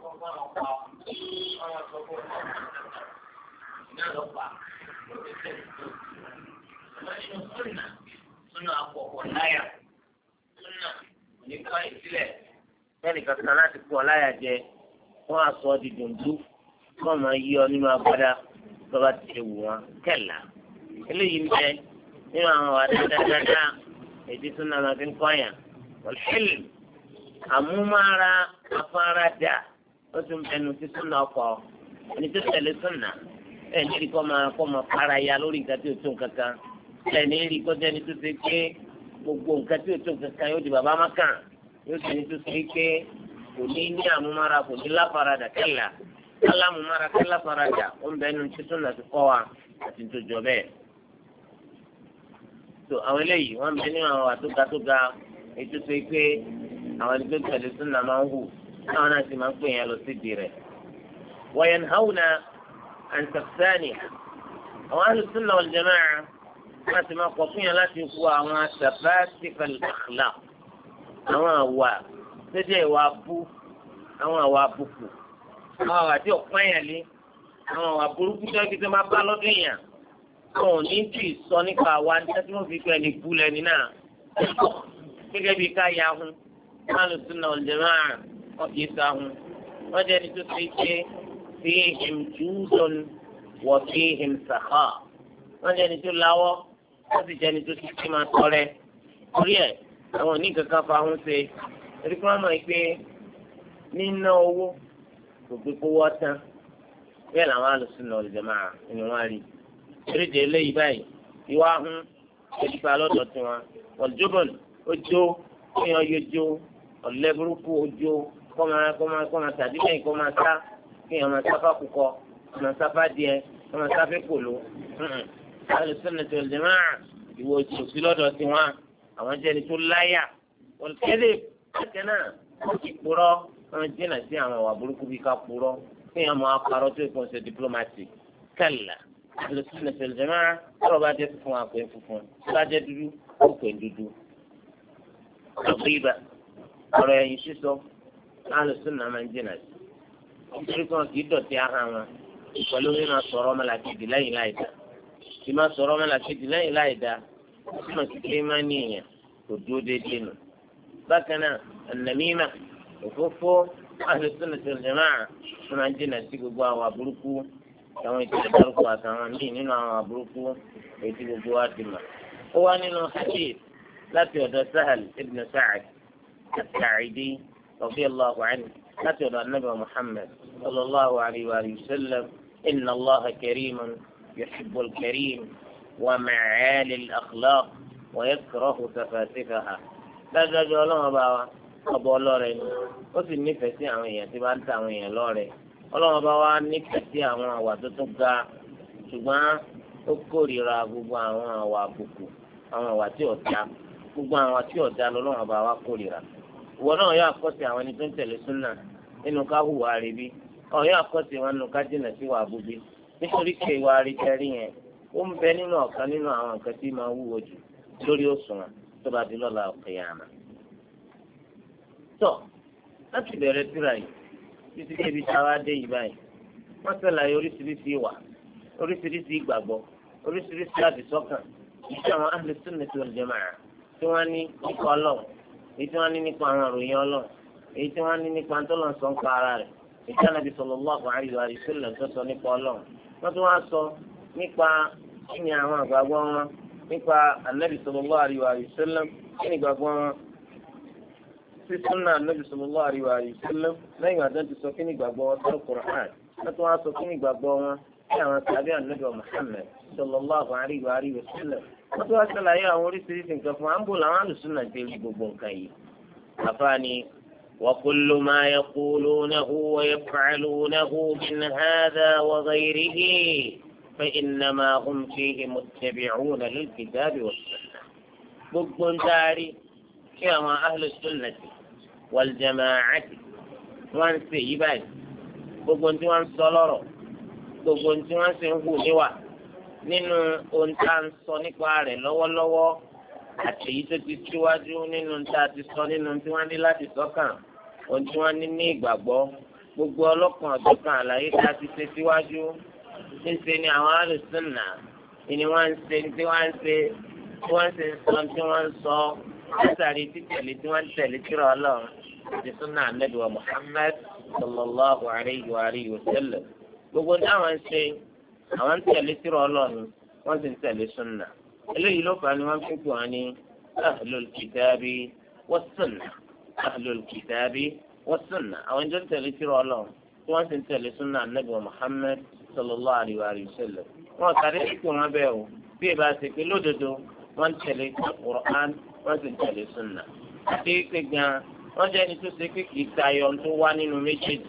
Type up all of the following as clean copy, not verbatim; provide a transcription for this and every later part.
fún àwọn ọ̀pá àwọn ọ̀sọ́kọ̀ náà lọ́pàá ló ti tẹ̀lé tó. Àmọ́ nínú súnà àpọ̀pọ̀ láyà súnà nípa ìsílẹ̀ fẹ́ẹ̀nì kankan láti pọ̀ láyà jẹ wọ́n á sọ di dùndú wọ́n máa yí ọ nínú agbádá tó bá ti ṣe wù wọ́n kẹ̀lá. Eléyìí ń bẹ nínú àwọn wà dáadáa èdè súnà máa fi ń kọ́yàn wọ́n àmúmára afárádà ó tún bẹnu sí súnà ọkọ̀ ẹni tó tẹ̀lé súnà ẹ̀ ní rí kọ́ máa para ya lórí nǹkan tí ó tó nǹkan kan ẹ̀ ní rí kọ́ jẹ́ni tó ṣe pé gbogbo nǹkan tí ó tó nǹkan kan yóò di bàbá mákàn yóò jẹ́ni tó ṣe pé kò ní àmúmára kò ní láfaradà kẹ́là alámúmára kẹ́là faradà ó ń bẹnu sí súnà tó kọ́ wa àti tó jọ bẹ́ẹ̀. tó àwọn eléyìí wọ́n bẹ nínú àwọn àtóga ètò ṣe pé àwọn ẹni tó tẹ̀lé súnà máa ń hù táwọn náà sì máa ń pè yẹn lọ sídìí rẹ̀. وينهونا عن ثانية وأهل السنة والجماعة ما سمع قصيا لا تقوى ما سفاسف الأخلاق أما هو تجي وابو أما هو أبوكو أما هو تيو قيالي أما هو أبوكو تجي تما بالو كيا أو نيجي سونيكا وان تسمو في كوني بولني نا gẹ́gẹ́ bí ká ya hun Ahlu Sunnah wal Jamā'ah ọ̀kì sá hun wọ́n jẹ́ ní tó ṣe pé fīhim jūdun wa fīhim sakhā wọ́n jẹ́ ní tó láwọ́ wọ́n sì jẹ́ ní tó ṣe pé máa tọrẹ orí ẹ̀ àwọn oníkankan fa hun ṣe torí kí wọ́n mọ̀ pé níná owó kò pé kó wọ́ tán bẹ́ẹ̀ làwọn Ahlu Sunnah wal Jamā'ah ni wọ́n rí torí de eléyìí báyìí ìwà hun ìdípa lọ́dọ̀ tiwọn wal-jubn ojo kéèyàn yọjó ọ̀lẹ́ burúkú ojo kọ́má tàbí lẹ́yìn kọ́má sá kéèyàn máa sáfà kúkọ máa sáfà díẹ̀ máa sáfà kòló. Ahlu Sunnah wal Jamā'ah ìwọ ojú òsì lọ́dọ̀ sí wọn àwọn jẹ́ni tó láyà ọ̀lẹ́kẹ́lẹ́ kẹ́kẹ́ náà wọ́n ti kúrọ́ wọ́n jìnnà sí àwọn àwà burúkú bí ká kúrọ́ kéèyàn máa parọ́ tó ìpọ́n ṣe diplomacy kalla. Ahlu Sunnah wal Jamā'ah tọ́rọ̀ bá jẹ́ funfun àpè funfun tó bá jẹ́ dúdú ó pè dúdú. Àgbéyìbá ọ̀rọ̀ ẹ̀yìn sísọ Ahlu Sunnah máa ń jìnnà sí. Nítorí kan kì í dọ̀tí ahọ́n wọn pẹ̀lú mímọ̀ sọ̀rọ̀ ọmọlàkejì lẹ́yìn láìda. Tí máa sọ̀rọ̀ ọmọlàkejì lẹ́yìn láìda tí mà sí pé máa ní èèyàn kò dúró déédéé nù. Bákan náà an-namīmah òfófó Ahlu Sunnah wal Jamā'ah tó máa ń jìnnà sí gbogbo àwọn àbúrúkú àwọn ìtẹ̀lẹ́ dárúkọ àtàwọn míì nínú àwọn àbúrúkú èyí tí gbogbo wa ti mọ̀. Ó wá nínú hadith láti ọ̀dọ̀ Sahal ibn Sa'd as-Sa'idi radiyallahu anhu láti ọ̀dọ̀ Ànábì Muhammad sallallahu alayhi wa sallam inna Allaha karimun yuhibbu al-karim wa ma'ali al-akhlaq wa yakrahu safasifaha. dájúdájú ọlọ́run bá wa ọba ọlọ́rẹ̀ ni ó sì nífẹ̀ẹ́ sí àwọn èèyàn tí bá ń ta àwọn èèyàn lọ́rẹ̀ ọlọ́run bá wa nífẹ̀ẹ́ sí àwọn àwà tó tún ga ṣùgbọ́n ó kórìíra gbogbo àwọn àwà àbùkù àwọn àwà tí ò dá gbogbo àwọn tí ọ̀dà lọ́wọ́ bá wa kórìíra ìwọ náà yóò àkọ́sí àwọn ẹni tó ń tẹ̀lé súnà nínú ká hùwà àríbí ọ̀ yóò àkọ́sí wọn nínú ká jìnà sí wà búbí nítorí pé ìwà àríkẹ́rí yẹn ó ń bẹ nínú ọ̀kan nínú àwọn nǹkan tí máa wúwo jù lórí òṣùwọ̀n tó bá di lọ́la qiyāmah. tó láti bẹ̀rẹ̀ tírà yìí títí débi tá a wá dé yìí báyìí wọ́n ṣàlàyé oríṣiríṣi ìwà oríṣiríṣi ìgbàgbọ́ oríṣiríṣi àdìsọ́kàn ìṣe àwọn Ahlu Sunnah wal Jamā'ah tí wọ́n ní nípa ọlọ́run èyí tí wọ́n ní nípa àwọn òròyìn ọlọ́run èyí tí wọ́n ní nípa tọ́lọ̀ sọ ń pa ara rẹ̀ èyí tí Ànábì sallallahu alaihi wa sallam tó sọ nípa ọlọ́run wọ́n tún wá sọ nípa kíni àwọn àgbàgbọ́ wọn nípa Ànábì sallallahu alaihi wa sallam kíni ìgbàgbọ́ wọn sí súnà Ànábì sallallahu alaihi wa sallam lẹ́yìn àti ti sọ kíni ìgbàgbọ́ wọn tó Qur'an wọ́n tún wá sọ kíni ìgbàgbọ́ wọn sí àwọn tàbí Ànábì Muhammad sallallahu alaihi wa sallam wọ́n tún wá ṣàlàyé àwọn oríṣiríṣi nǹkan fún àǹbò làwọn Ahlu Sunnah ti rí gbogbo nǹkan yìí. àfààní وكل ما يقولونه ويفعلونه من هذا وغيره فإنما هم فيه متبعون للكتاب والسنة. gbogbo ń darí kí àwọn Ahlu Sunnah wal Jamā'ah wọ́n ń ṣe yí báyìí gbogbo tí wọ́n ń sọ lọ́rọ̀ gbogbo tí wọ́n sì ń hù níwà nínú ohun tá à ń sọ nípa rẹ̀ lọ́wọ́lọ́wọ́ àti èyí tó ti síwájú nínú tá a ti sọ nínú tí wọ́n ní láti sọ́kàn ohun tí wọ́n ní ní ìgbàgbọ́ gbogbo ọlọ́kan ọ̀jọ̀kan àlàyé tá a ti ṣe síwájú níṣe ni àwọn alùsùnà ni wọ́n ń ṣe tí wọ́n ń ṣe tí wọ́n ń ṣe sọ tí wọ́n ń sọ látàrí títẹ̀lé tí wọ́n ń tẹ̀lé tírà Ọlọ́run àti súnà Ànábì wa Muhammad sallallahu alayhi wa alihi wa sallam. gbogbo táwọn ń ṣe àwọn ń tẹ̀lé tírà Ọlọ́run wọ́n sì ń tẹ̀lé súnà. eléyìí ló fà á ni wọ́n fi pè wọ́n ní ahlul kitabi was sunnah ahlul kitabi was sunnah. àwọn ìjọ ń tẹ̀lé tírà Ọlọ́run tí wọ́n sì ń tẹ̀lé súnà Ànábì wa Muhammad sallallahu alayhi wa sallam. wọn sáré kíkọ wọn bẹ́ẹ̀ o bí ìbá ṣe pé lódodo wọ́n ń tẹ̀lé Qur'an wọ́n sì ń tẹ̀lé súnà. àti pé gan wọ́n jẹ́ ẹni tó ṣe pé kì í tayọ tó wá nínú méjèèjì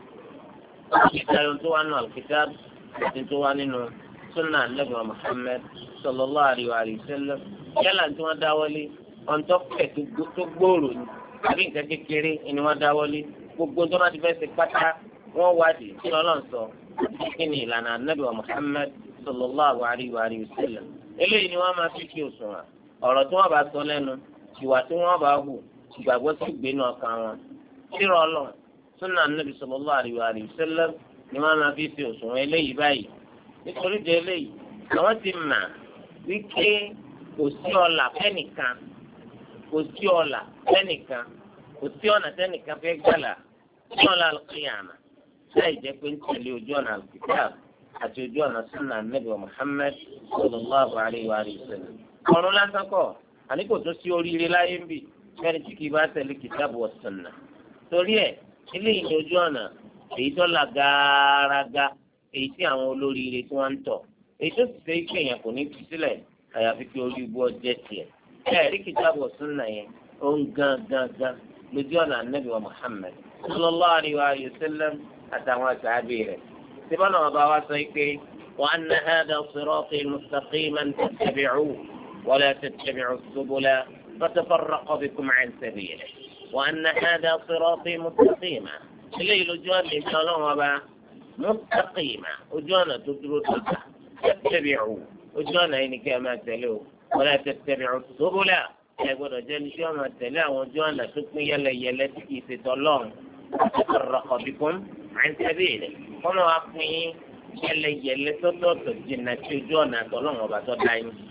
kì í tayọ tó wá nínú al-kitab àti tó wá nínú súnà Ànábì wa Muhammad sallallahu alayhi wa sallam. yálà tí wọ́n dáwọ́lé ọ̀n tó fẹ̀ tó gbòòrò ní àbí nǹkan kékeré ni wọ́n dáwọ́lé gbogbo tó máa ti fẹ́ ṣe pátá wọ́n wádìí kí Ọlọ́run sọ kí ni ìlànà Ànábì wa Muhammad sallallahu alayhi wa sallam. eléyìí ni wọ́n máa fi kí òṣùwọ̀n ọ̀rọ̀ tí wọ́n bá sọ lẹ́nu ìwà tí wọ́n bá hù ìgbàgbọ́ sí ìgbénu ọkàn wọn. tírà Ọlọ́run súnà Ànábì sallallahu alayhi wa sallam ni wọ́n máa fi fi òṣùwọ̀n eléyìí báyìí. nítorí de eléyìí àwọn ti mà wípé kò sí ọlà fẹ́nìkan kò sí ọlà fẹ́nìkan kò sí ọ̀nà fẹ́nìkan fẹ́ gbàlà ní ọ̀la al-qiyamah láì jẹ́ pé ń tẹ̀lé ojú ọ̀nà al-kitab àti ojú ọ̀nà súnà Ànábì wa Muhammad sallallahu alayhi wa sallam. ọ̀run lásán kọ́ àní kò tó sí oríire láyé ń bì fẹ́ni tí kì í bá tẹ̀lé kitab wa sunnah. torí ẹ̀ eléyìí ní ojú ọ̀nà èyí tó là gàràgà èyí tí àwọn olóríire tí wọ́n ń tọ̀ èyí tó sì ṣe é kéèyàn kò ní fi sílẹ̀ àyàfi kí orí ibú ọjẹ́ tiẹ̀. ẹ̀rí kitab wa sunnah yẹn ó ń gan lójú ọ̀nà Ànábì wa Muhammad sallallahu alayhi wa sallam àtàwọn àṣàbí rẹ̀. síbáná ọba wa sọ pé wa anna hadha sirati mustaqiman fattabi'uhu wa la tattabi'u as-subula fatafarraqa bikum 'an sabilihi wa anna hadha sirati mustaqiman. eléyìí lójú ọ̀nà ìṣẹ́ ọlọ́run ọba mustaqima ojú ọ̀nà tó dúró tó ta fattabi'uhu ojú ọ̀nà yìí ni kí ẹ máa tẹ̀lé o wa la tattabi'u as-subula ẹ gbọ́dọ̀ jẹ́ ní tí wọ́n máa tẹ̀lé àwọn ojú ọ̀nà tó pín yẹlẹyẹlẹ tí kì í ṣe tọ́lọ́run fatafarraqa bikum 'an sabilihi kọ́nà wa pín yẹlẹyẹlẹ tọ́tọ̀ọ̀tọ̀ jìnnà tí ojú ọ̀nà àtọ́lọ́run ọba tó dá yín.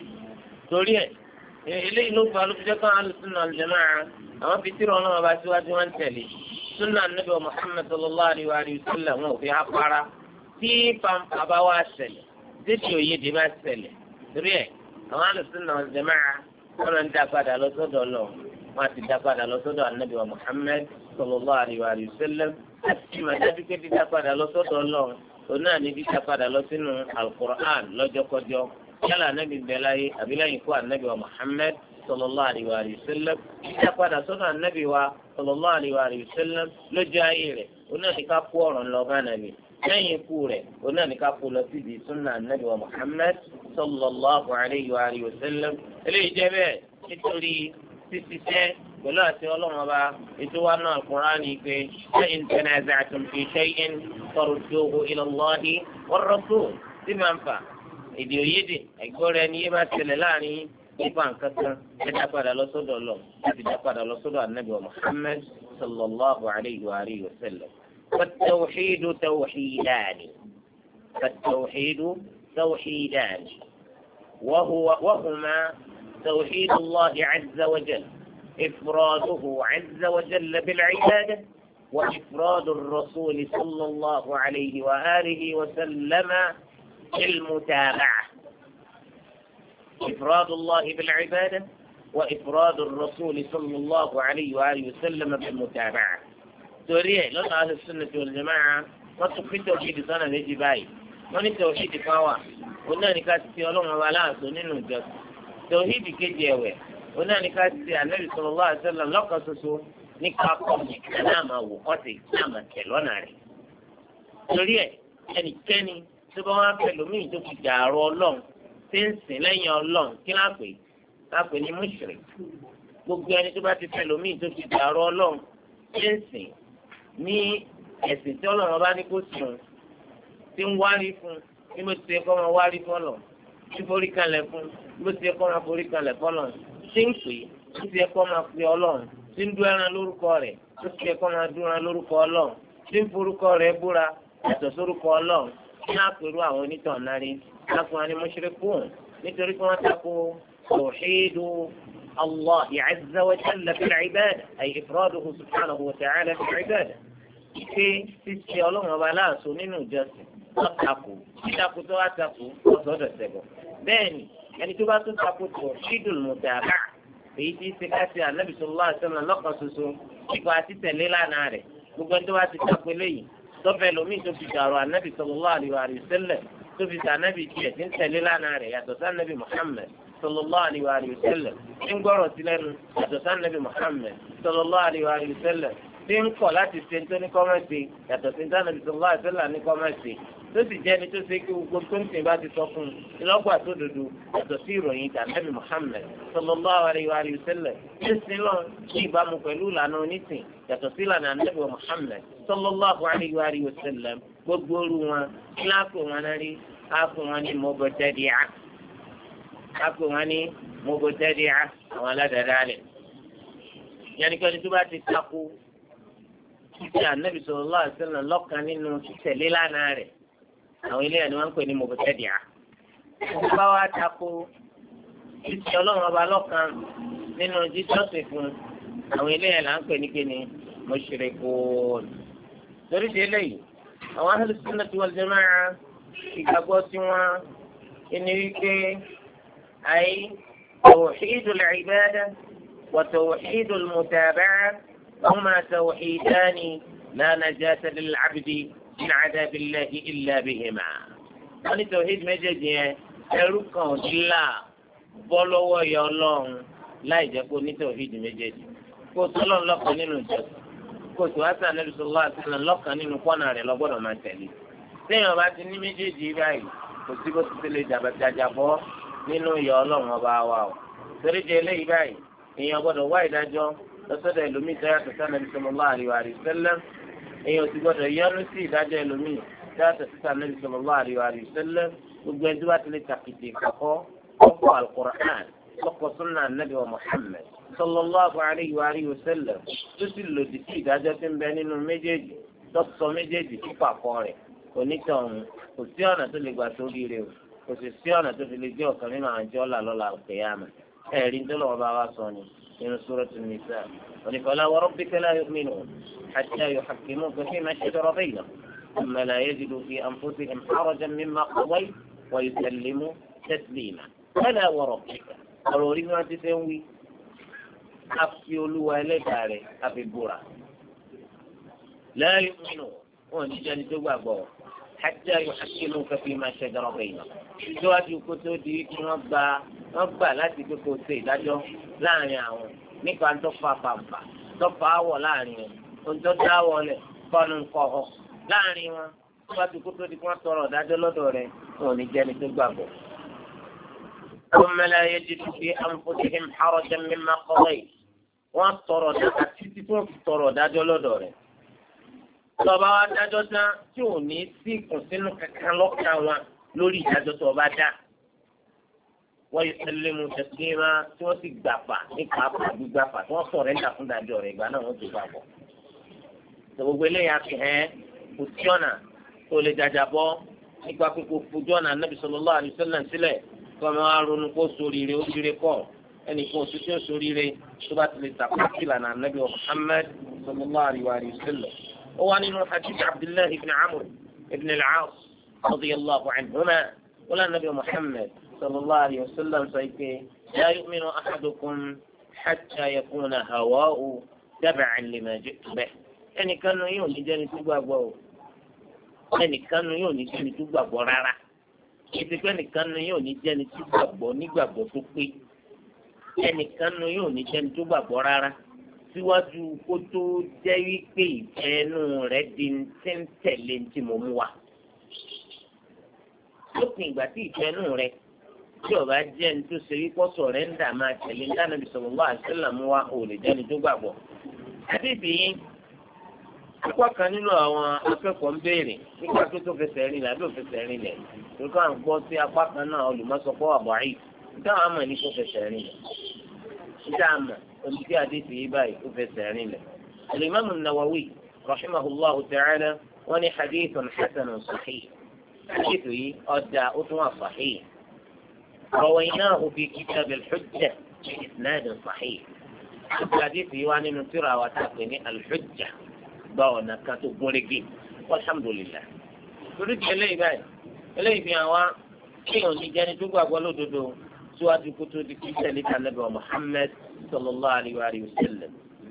torí ẹ̀ eléyìí ló fa ló fi jẹ́ káwọn alùsùnà al-jamā'ah àwọn fi tírà Ọlọ́run ọba síwájú wọn tẹ̀lé súnà Ànábì Muhammad sallallahu alayhi wa sallam wọn ò fi apara tí pàmpá bá wá ṣẹlẹ̀ títí òyìnbí bá ṣẹlẹ̀ torí ẹ̀ àwọn alùsùnà al-jamā'ah wọn ń dá padà lọ sọ́dọ̀ lọ wọn ti dá padà lọ sọ́dọ̀ Ànábì Muhammad sallallahu alayhi wa sallam àti màdájú pé dídá padà lọ sọ́dọ̀ lọ òun náà ní dídá padà lọ sínú al-Qur'an lọ́jọ́kọjọ́ yálà Ànábì bẹ láyé àbí lẹ́yìn ikú Ànábì wa Muhammad sallallahu alayhi wa sallam dídá padà sọ́dọ̀ Ànábì wa sallallahu alayhi wa sallam lójú ayé rẹ̀ òun náà ní ká kó ọ̀rọ̀ ńlọ bá Ànábì lẹ́yìn ikú rẹ̀ òun náà ní ká kó lọ síbi sunna Ànábì wa Muhammad sallallahu alayhi wa sallam. eléyìí jẹ́ bẹ́ẹ̀ nítorí ṣíṣiṣẹ́ pẹ̀lú àti ọlọ́run ọba ètò wa náà Al-Qur'an ni pé in tanaza'tum fi shay'in farudduhu ila Allahi war-rasul tí máa ń fà èdè òyédè ẹ̀gbọ́n ẹni yé bá tẹ̀lé láàrin nípa nǹkan kan ẹ dá padà lọ sọ́dọ̀ lọ láti dá padà lọ sọ́dọ̀ Ànábì wa Muhammad sallallahu alayhi wa sallam. فالتوحيد توحيدان وهما توحيد الله عز وجل إفراده عز وجل بالعبادة وإفراد الرسول صلى الله عليه وآله وسلم بالمتابعة. إفراد الله بالعبادة وإفراد الرسول صلى الله عليه وآله وسلم بالمتابعة. سوريا لون أهل السنة والجماعة ما تفيد توحيد سنة نجي باي ما توحيد فوا قلنا نكاسي ولون ولا سنين وجد توحيد كجيوه قلنا نكاسي النبي صلى الله عليه وسلم لقصصه نكاكم نعم وقتي نعم كلوناري سوريا يعني كني سبحان كلومي تفي جارو لون تنسي لين يولون كلاكوي ni mushrik gbogbo ẹni tó bá ti fẹ́ lómi tó fi dàrú Ọlọ́run ẹ̀sìn ní ẹ̀sìn tí Ọlọ́run bá ní kó sùn tí ń wárí fún bí mo ti kọ́ máa wárí fọ́lọ̀ tí forí kalẹ̀ fún bí mo ti kọ́ máa forí kalẹ̀ fọ́lọ̀ tí ń pè tí ti kọ́ máa pe Ọlọ́run tí ń dún ẹran lórúkọ rẹ̀ tó ti kọ́ máa dún ẹran lórúkọ Ọlọ́run tí ń forúkọ rẹ̀ búra yàtọ̀ sórúkọ ọlọ́run ní àpérò àwọn onítàn náà rí lákùnrin àni mushrikun nítorí pé wọ́n tako tawhidu Allah azza wa jalla fil ibada ay ifraduhu subhanahu wa ta'ala fil ibada pé ṣíṣe ọlọ́run ọba láàṣọ nínú ìjọsìn wọ́n tako títakò tó wá tako ọ̀sọ́dọ̀ ṣẹ̀bọ̀ bẹ́ẹ̀ ni ẹni tó bá tún tako tawhidul mutabaa èyí tí ṣe ká ṣe ànábì sallallahu alaihi wasallam lọ́kàn ṣoṣo nípa títẹ̀lé lánàá rẹ̀ gbogbo ẹni tó bá ti tako eléyìí tọ́fẹ́ lomi tó fi dàrú ànábì sallallahu alaihi wasallam tó fi sọ ànábì tiẹ̀ tí ń tẹ̀lé lánàá rẹ̀ yàtọ̀ sí ànábì Muhammad sallallahu alaihi wasallam tí ń gbọ́rọ̀ sí lẹ́nu yàtọ̀ sí ànábì Muhammad sallallahu alaihi wasallam tí ń kọ̀ láti ṣe tó ní kọ́mẹ́sì yàtọ̀ sí ànábì sallallahu alaihi wasallam ní kọ́mẹ́sì tó sì jẹ́ ẹni tó ṣe kí gbogbo tó ń sìn bá ti sọ fún un ìlọ́gbà tó dodo yàtọ̀ sí ìròyìn tàbí Muhammad sallallahu alaihi wasallam tí ń sin lọ ní ìbámu pẹ̀lú ìlànà onísìn yàtọ̀ sí ìlànà ànábì Muhammad sallallahu alaihi wasallam gbogbo orú wọn kíláàpù wọn náà rí áàpù wọn ní mubtadi'a áàpù wọn ní mubtadi'a àwọn aládàádáalẹ̀ yẹnikẹ́ni tó bá ti takò títí ànábì sallallahu alaihi wasallam lọ́kàn nínú títẹ̀lé lánàá rẹ̀ àwọn ilé ẹ̀ ni wọ́n ń pè ní mubtadi'a. bá wa tako títí ọlọ́run ọba lọ́kàn nínú jíjọ́sìn fún àwọn ilé ẹ̀ là ń pè ní kíni mushrikun. torí ti eléyìí àwọn ahlu sunnati wal jama'a ìgbàgbọ́ tí wọ́n ẹni wípé àyè tawhidul ibada wa tawhidul mutaba'a huma tawhidani la najata lil 'abdi min 'adabillahi illa bihima. wọ́n ní tawhid méjèèjì yẹn ẹrú kan ò ní là bọ́ lọ́wọ́ yọ ọlọ́run láì jẹ́ kó ní tawhid méjèèjì kó tọ́lọ́ lọ́kàn nínú ìjọsìn kó tó wá sàn Nabi sallallahu alaihi wasallam lọ́kàn nínú kọ́nà rẹ̀ lọ́gbọ́dọ̀ máa tẹ̀lé. téèyàn bá ti ní méjèèjì báyìí kò sí bó ti tẹ̀lé jàbọ̀ nínú ìyà ọlọ́run ọba wa o. torí di eléyìí báyìí èèyàn gbọ́dọ̀ wá ìdájọ́ lọ́sọ̀dọ̀ ẹlòmíì tó yàtọ̀ sí Nabi sallallahu alaihi wasallam èèyàn ti gbọ́dọ̀ yọnu sí ìdájọ́ ẹlòmíì tó yàtọ̀ sí Nabi sallallahu alaihi wasallam gbogbo ẹni tó bá ti lè tàkìtì kọ́kọ́ ọkọ̀ al-Qur'an ọkọ̀ sunna Nabi wa Muhammad sallallahu alaihi wasallam tó sì lòdì sí ìdájọ́ tí ń bẹ nínú méjèèjì tó sọ méjèèjì sí pàkọ́ rẹ̀ onítọ̀hún kò sí ọ̀nà tó lè gbà sórí rẹ̀ o kò sì sí ọ̀nà tó fi lè jẹ́ ọ̀kan nínú àwọn àjọ lọ́la al-qiyamah ẹ̀rí tó lọ́wọ́ bá wa sọ ni nínú suratul nisa fala wa rabbika la yu'minun hatta yuhakkimuka fima shajara baynahum thumma la yajidu fi anfusihim harajan mimma qadayta wa yusallimu taslima fala wa rabbika ọ̀rọ̀ orí wọn ti fẹ́ ń wí a fi olúwa ẹlẹ́dàá rẹ̀ a fi búra la yu'minun wọn ní jẹ́ni tó gbàgbọ́ hatta yuhakkimuka fima shajara baynahum síwájú kó tó di kí wọ́n gbà láti pé kó ṣe ìdájọ́ láàrin àwọn nípa tó fa pàmpà tó fa áwọ̀ láàrin wọn ohun tó dáwọ́ lẹ̀ kọ́nu kọ́họ́ láàrin wọn síwájú kó tó di kí wọ́n tọrọ ìdájọ́ lọ́dọ̀ rẹ̀ wọn ní jẹ́ni tó gbàgbọ́. ثم لا يجد في أنفسهم حرجا مما قضيت wọ́n tọrọ dájọ́ títí tó fi tọrọ dájọ́ lọ́dọ̀ rẹ̀. tọba wa dájọ́ tán tí ò ní sí ìkùnsínú kankan lọ́kàn wọn lórí ìdájọ́ tó bá dá. wọ́n yóò tẹ́lẹ̀ mu tẹ̀síwá tí wọ́n sì gbàpà nípa gbígbàpà tí wọ́n sọ̀rọ̀ ẹ̀dá fún dájọ́ rẹ̀ ìgbà náà wọ́n ti gbàgbọ́. gbogbo eléyà fi hàn kò sí ọ̀nà tó lè jàjà bọ́ nípa pé kò fojú ọ̀nà Nabi sallallahu alaihi wasallam sílẹ̀ kọ́mọ aronú kó sóríire ó dire kọ́ ẹnì kan oṣù tí ó sóríire tó bá ti lè tàkùn ìlànà Nabi Muhammad sallallahu alaihi wasallam. ó wà nínú hadith Abdullahi ibn Amr ibn al-As radiyallahu anhuma wala Nabi Muhammad sallallahu alaihi wasallam sọ pé la yu'minu ahadukum hatta yakuna hawa'u tab'an lima ji'tu bihi. ẹnìkan nu yóò ní jẹ́ni tó gbàgbọ́ o ẹnìkan nu yóò ní jẹ́ni tó gbàgbọ́ rárá ìsìnkú ẹnìkan nu yóò ní jẹ́ni tó gbàgbọ́ nígbàgbọ́ tó pé ẹnìkan nu yóò ní jẹ́ni tó gbàgbọ́ rárá síwájú kó tó jẹ́ wípé ìfẹ́nu rẹ̀ di ti ń tẹ̀lé tí mo mú wa. lópin ìgbà tí ìfẹ́nu rẹ̀ tí ó bá jẹ́ ní tó ṣe wípé ọ̀sọ̀ rẹ̀ ń dà máa tẹ̀lé ní Ànábì sallallahu alaihi wasallam mú wa ò lè jẹ́ni tó gbàgbọ́. àbíbí apá kan nínú àwọn akẹ́kọ̀ọ́ ń béèrè nípa pé tó fẹsẹ̀ rìn lẹ̀ àbí ò fẹsẹ̀ rìn lẹ̀ torí à ń gbọ́ sí apá kan náà olùmọ̀sọ́pọ̀ àbọ̀rí níta àwọn àmọ̀ ní kó fẹsẹ̀ rìn lẹ̀ níta àmọ̀ oníṣẹ́ àdéhùn yìí báyìí kó fẹsẹ̀ rìn lẹ̀. Al-Imam An-Nawawi rahimahullahu ta'ala wọ́n ní hadithun hasanun sahih hadithu yìí ọ̀dà ó tún wà sahih rawaynahu fi kitab al-hujjah bi isnad sahih hadithu yìí wà nínú tírà wa tá a pè ní al-hujjah gba ọ̀nà kan tó gúnrégé alhamdulillah torí ti eléyìí báyìí eléyìí fi hàn wá kéèyàn ní jẹ́ni tó gbàgbọ́ lódodo síwájú kó tó di kí tẹ̀lé ta Ànábì Muhammad sallallahu alayhi wa sallam.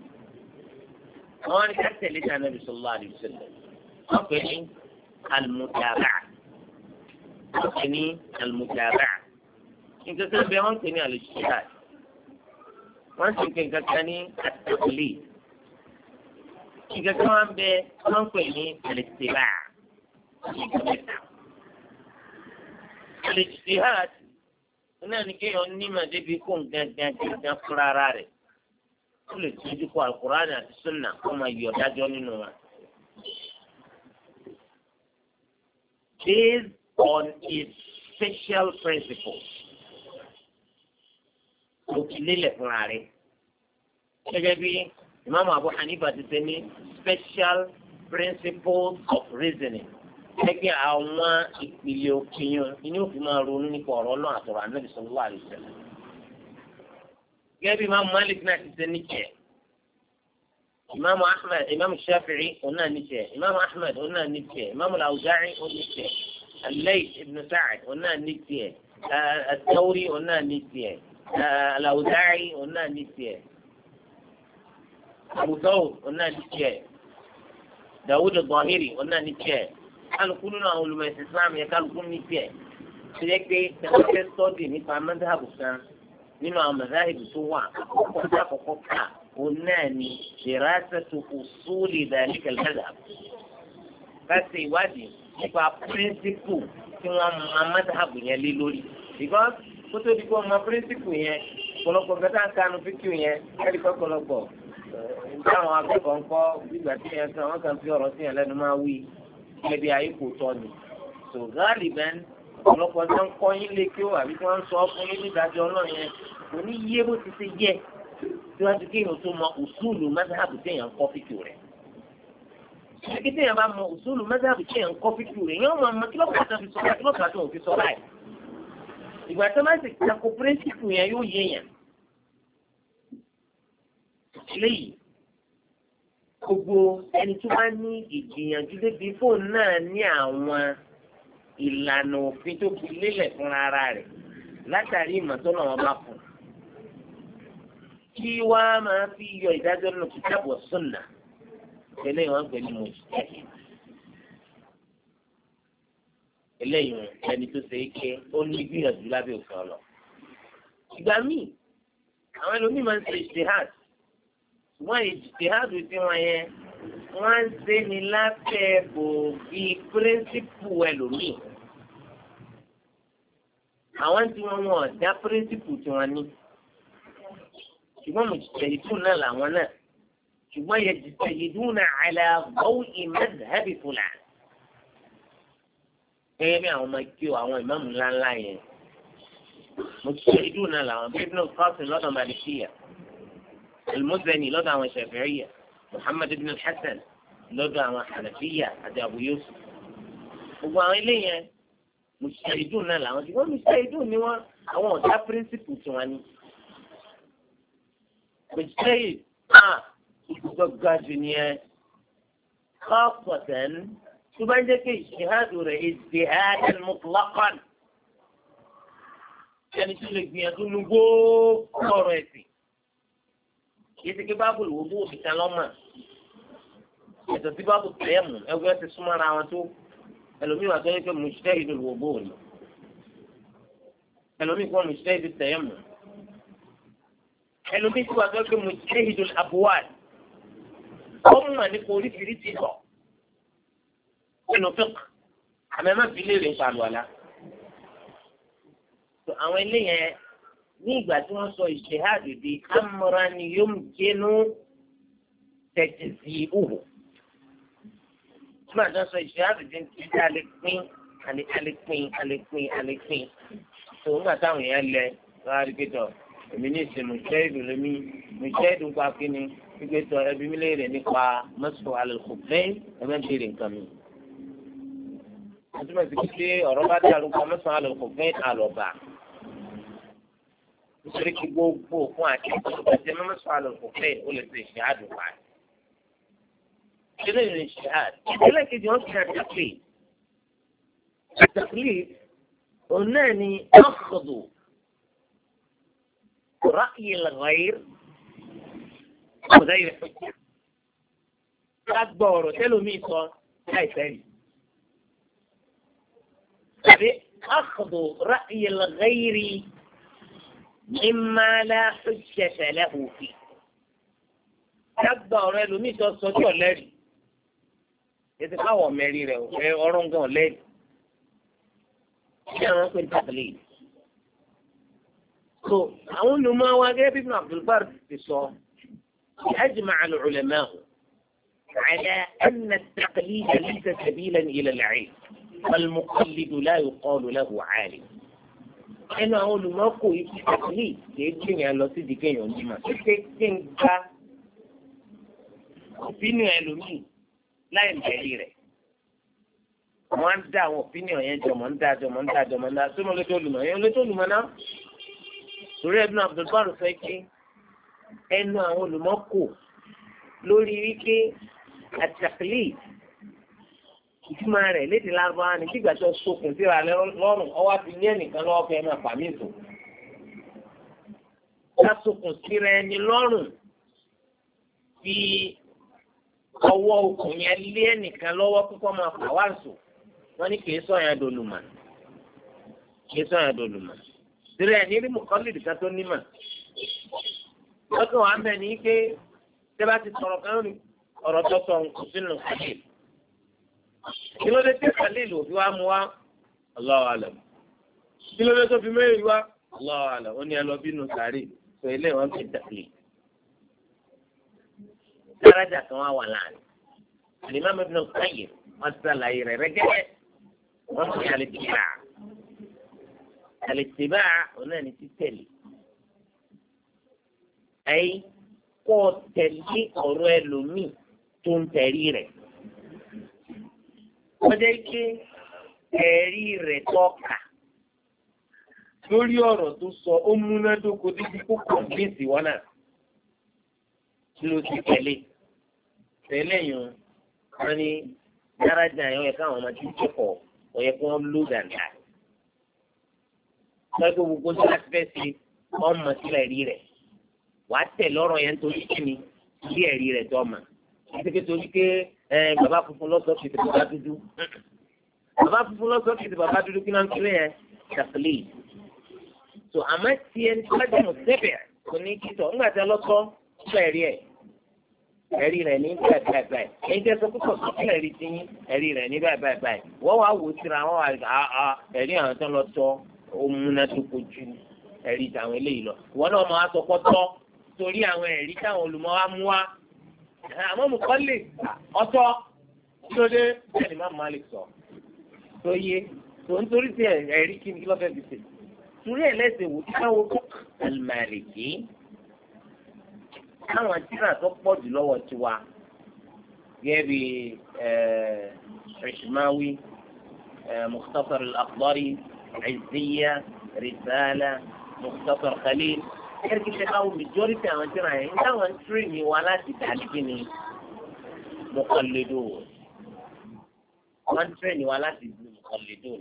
àwọn ká tẹ̀lé ta Ànábì sallallahu alayhi wa sallam wọ́n pè ní al-mutaba'a wọ́n pè ní al-mutaba'a nǹkan kan bẹ́ẹ̀ wọ́n pè ní al-ijtihad wọ́n sì pè nǹkan kan ní at-taqlid nǹkan kan wọ́n bẹ́ẹ̀ wọ́n pè ní al-ittiba' al-ijtihad náà ni kéèyàn nímọ̀ débi kó gangan fúnra ara rẹ̀ ó lè tójú kó alukur'an àti sunna kó máa yọ dájọ́ nínú wa. Based on its special principles ló ti lélẹ̀ fúnra rẹ̀ gẹ́gẹ́ bí Imam Abu Hanifa ti ṣe ní special principles of reasoning. Gẹ́gẹ́ àwọn ìpìlẹ̀ òkèèyàn inú òfin máa ronú nípa ọ̀rọ̀ náà àtọ̀rọ̀ Ànábì sallallahu alaihi wasallam. Gẹ́gẹ́ bí Imam Malik náà ti ṣe níkẹ́. Imam Ahmad, Imam Shafi'i ọ̀nà níkẹ́. Imam Ahmad ọ̀nà níkẹ́. Imam Al-Awza'i ọ̀nà níkẹ́. Al-Layth ibn Sa'd ọ̀nà níkẹ́. Al-Thawri ọ̀nà níkẹ́. Al-Awza'i ọ̀nà níkẹ́. Abu Thawr ọ̀nà níkẹ́. Dawud al-Zahiri ọ̀nà níkẹ́. Kálukú nínú àwọn olùmọ̀ ẹ̀sìn Islam yẹn kálukú ní tiẹ̀ ṣe yẹ pé tẹ̀síṣẹ́ sọ́ọ̀dì nípa mẹ́tàbù kan nínú àwọn mẹ́tàbù tó wà àkọ́kọ́ ká òun náà ni dirasatu usuli dhalika al-madhhab. Láti ìwádìí nípa píríncípù tí wọ́n mọ mẹ́tàbù yẹn lé lórí. Because kó tó di kó mọ píríncípù yẹn ọ̀pọ̀lọpọ̀ gẹ́gẹ́ àǹkánu fíkìú yẹn ẹ̀rí kọ́kọ́lọpọ̀ táwọn akẹ́kọ̀ọ́ ń kọ́ gbígbà tí yẹn kan wọ́n kàn fi ọ̀rọ̀ sí yẹn lẹ́nu máa wí ẹbí ayé kò tọ́ ni so gáàlì bẹ́ẹ̀ ọ̀pọ̀lọpọ̀ tó ń kọ́ yín lé kí ó àbí tí wọ́n ń sọ fún yín nídàájọ́ náà yẹn kò ní yé bó ti ṣe yẹ tí wọ́n ti kéèyàn tó mọ usulu mazhabu téèyàn kọ́ fíkìú rẹ̀ kí téèyàn bá mọ usulu mazhabu téèyàn kọ́ fíkìú rẹ̀ yẹn wọ́n mọ kí lọ́pàá tó fi sọ báyìí kí lọ́pàá tó fi sọ báyìí ìgbà tó máa ń sèkìtà kó píríncípù yẹn yóò yé yẹn léyìí gbogbo ẹni tó bá ní ìgbìyànjú débi fóònù náà ní àwọn ìlànà òfin tó fi lélẹ̀ fúnra ara rẹ̀ látàrí ìmọ̀tọ́nà wọn bá fún kí wá máa fi yọ ìdájọ́ nínú kitabu wa sunna eléyìí wọn pè ní mujtahid eléyìí ẹni tó ṣe é ké ó ní gbìyànjú lábẹ́ òfin ọlọ ìgbà míì àwọn ẹlòmíì máa ń ṣe ijtihad wọ́n ìjìtìhádù tí wọ́n yẹn wọ́n ń ṣe ní lábẹ́ bòbí píríncípù ẹlòmíì. àwọn tí wọ́n dá píríncípù tí wọ́n ní. ṣùgbọ́n mujtahidun náà làwọn náà. ṣùgbọ́n yajtahiduna ala dawi madhhabi fulan. gẹ́gẹ́ bí àwọn ọmọ ìkí àwọn ìmáàmù ńláńlá yẹn. mujtahidun náà làwọn bí Ibn al-Qasim lọ́dọ̀ Malikiyya. المزني لدى عن الشافعية محمد بن الحسن لدى عن الحنفية هذا أبو يوسف وعليه مجتهدون لا مجتهدون هو ده برنسيبل ثاني مجتهد جاجنيه خاصة تبان ذلك اجتهاد اجتهادا مطلقا يعني تقول لك بيقول نقول قرأتي yìí ti báàbù lòwòbó òfìsà lọ́mọ ẹ̀sọ̀ sí báàbù tẹ̀yẹ̀mù ẹgbẹ́ ti súnmọ́ ara wọn tó ẹlòmíì wà tó yẹ kó mujtahid lòwòbó ni ẹlòmíì kó mujtahid tẹ̀yẹ̀mù ẹlòmíì tí wà tó yẹ kó mujtahid abwal ọmọ nípa oríṣiríṣi lọ nínú fiqh àmì ẹ̀ má fi léèrè ń palu àlá àwọn eléyẹn ní ìgbà tí wọ́n sọ ìṣèhádì di amran yumkinu tajzi'uhu. nígbà tí wọ́n sọ ìṣèhádì di ti alẹ́pin. tó nígbà táwọn èèyàn lẹ lọ́wọ́ àdìgbẹ́tọ̀ èmi ní ìsìn mùsẹ́ẹ̀dù lèmi mùsẹ́ẹ̀dù pa kínní gbígbé tọ ẹbí mi léèrè nípa mọ́sùn al-khuffayn ẹ̀mẹ́ béèrè nǹkan mi. àtúmọ̀ sí pé ọ̀rọ̀ bá dàrú pa mọ́sùn al-khuffayn àlọ́bà. nítorí kí gbogbo fún àti ìpàdé mọ́sùn al-khuffayn ó lè ṣe ìṣáàdù pa. ìṣẹ̀lẹ̀ ìrìn ìṣáàdù. ìṣẹ̀lẹ̀ kejì wọ́n ti ṣe àtàkùn. التقليد قلنا أخذ رأي الغير غير حجة أكبر تلميذ لا يسأل أخذ رأي الغير مما لا حجة له فيه أكبر تلميذ صوتي لري يتقوى مريره ورنقه لري àwọn pè tàbílì. so àwọn olùmọ̀ wa gẹ́gẹ́ bí Ibn Abdul Barr ti sọ أجمع العلماء على أن التقليد ليس سبيلا إلى العلم فالمقلد لا يقال له عالم. ẹnu àwọn olùmọ̀ kò yí ti tàbílì kìí gbìyànjú lọ sí ìdíkẹyìn onímọ̀ kékeré ń gba opinion ẹlòmíì láì bẹ̀rẹ̀ rẹ̀. wọ́n á dá àwọn opinion yẹn jọ mọ̀ ń dájọ́ tó mọ̀ lójú olùmọ̀ yẹn lójú olùmọ̀ náà. torí Ibn Abdul Barr sọ pé ẹnu àwọn olùmọ̀ kò lórí wípé at-taqlid ìtumọ̀ rẹ̀ lédè Lárúbáwá ni bí gbàtọ́ sokùn síra lọ́rùn ọwọ́ àti ní ẹnìkan lọ́wọ́ fẹ́ máa pàmì ìtò. ká sokùn síra ẹni lọ́rùn fi ọwọ́ okùn yẹn lé ẹnìkan lọ́wọ́ púpọ̀ máa fà wá sùn. wọ́n ní kìí sọ̀yàn dolùmọ̀ tìrẹ̀ ní rí mùkọ́lìdì kan tó nímọ̀ lọ́kàn wà mẹ́ ní pé tẹ́ bá ti sọ̀rọ̀ kan ní ọ̀rọ̀ tó sọ nǹkan sínú khalil kí ló dé tí khalil òbí wa mú wa Allahu alam kí ló dé tó fi mẹ́rin wa Allahu alam ó ní ẹ lọ bínú sàárè sọ ilé wọn fi tẹ̀lé dáradà kan wà láàrin Al-Imam Ibn al-Qayyim wọ́n ti sàlàyé rẹ̀ rẹ́gẹ́rẹ́. wọ́n fi àlètìbá ọ̀nà ní títẹ̀lé ayé kọ́ tẹ̀lé ọ̀rọ̀ ẹlòmíì tó ń tẹ̀rí rẹ̀ wọ́n jẹ́ pé ẹ̀rí rẹ̀ tọ́ka lórí ọ̀rọ̀ tó sọ ó múnádóko dídí kó kọ̀ǹpíìsì wọn náà kí ló ti tẹ̀lé yìí wọ́n ní dáradà yẹn yẹ káwọn ọmọ tí ń kẹ́kọ̀ọ́ ọ̀yẹ́ kí wọ́n lò dáadáa. lọ́jọ́ gbogbo tí wọ́n ti fẹ́ ṣe ọmọ sílẹ̀ rí rẹ̀ wàá tẹ̀ lọ́rọ̀ yẹn nítorí kíni bí ẹ̀rí rẹ̀ tó ọmọ. àti torí pé bàbá funfun lọ́sọ̀ọ́ kìí ti bàbá dúdú. bàbá funfun lọ́sọ̀ọ́ kìí ti bàbá dúdú kí náà ń kílẹ̀ yẹn ṣàkìlì. tó àmọ́ tí ẹni tó bá jẹ́ mọ̀ sẹ́bẹ̀ kò ní kí tọ̀ ńgbà tí a lọ́sọ̀ọ́ ẹ̀rí rẹ̀ ní báyìí ẹ̀yin tẹ́ sọ púpọ̀ sí ẹ̀rí tí ẹ̀rí rẹ̀ ní báyìí wọ́n wá wò síra wọ́n wá ẹ̀rí àwọn tó lọ tọ́ òmùnàdókò ju ẹ̀rí tàwọn eléyìí lọ ìwọ náà máa sọ pọ́tọ́ torí àwọn ẹ̀rí táwọn olùmọ̀ wa mú wa àmọ́ mo kọ́ lè ọtọ́ kí ló dé bẹ́ẹ̀ ni má Malik sọ tó yé tó ń torí sí ẹ̀rí kí ni kí lọ́fẹ̀ẹ́ fi ṣe torí ẹ̀ lẹ́sẹ̀ wò káwọ́ al-Maliki àwọn tíra tó pọ̀ jù lọ́wọ́ tiwa gẹ́gẹ́ bí Ishmawi Mukhtasar al-Akhdari Izziyya Risala Mukhtasar Khalil ẹ̀rí ṣe káwọn majority àwọn tíra yẹn ní táwọn tírí ni wà láti dàbí kí ni muqallidun wọ́n tírí ni wà láti di muqallidun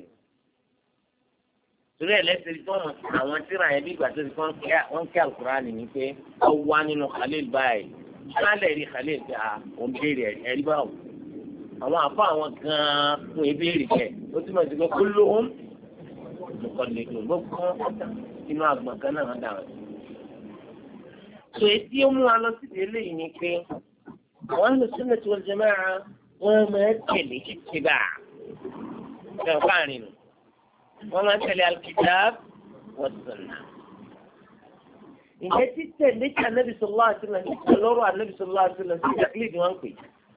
torí ẹ̀ lẹ́sẹ̀ tí wọ́n àwọn tíra yẹn bí ìgbà tó ti wọ́n kí Al-Qur'ani ní pé ó wá nínú Khalil báyìí sálẹ̀ rí Khalil pé òun béèrè ẹ̀rí báwò àwọn àfọ àwọn gan-an fún ebéèrè kẹ̀ ó túmọ̀ sí pé kulluhum muqallidun gbogbo inú àgbọ̀n kan náà dà wọ́n. sọ etí ó mú wa lọ sí eléyìí ni pé àwọn Ahlus-Sunnah wal Jamā'ah wọ́n máa tẹ̀lé kíkébà ẹ̀ fáàrin nù. wọ́n máa tẹ̀lé al-kitab wa sunnah. ìjẹ́ títẹ̀lé tí Ànábì sallallahu alaihi wasallam títẹ̀ lọ́rọ̀ Ànábì sallallahu alaihi wasallam sí ìjàkílì ni wọ́n ń pè.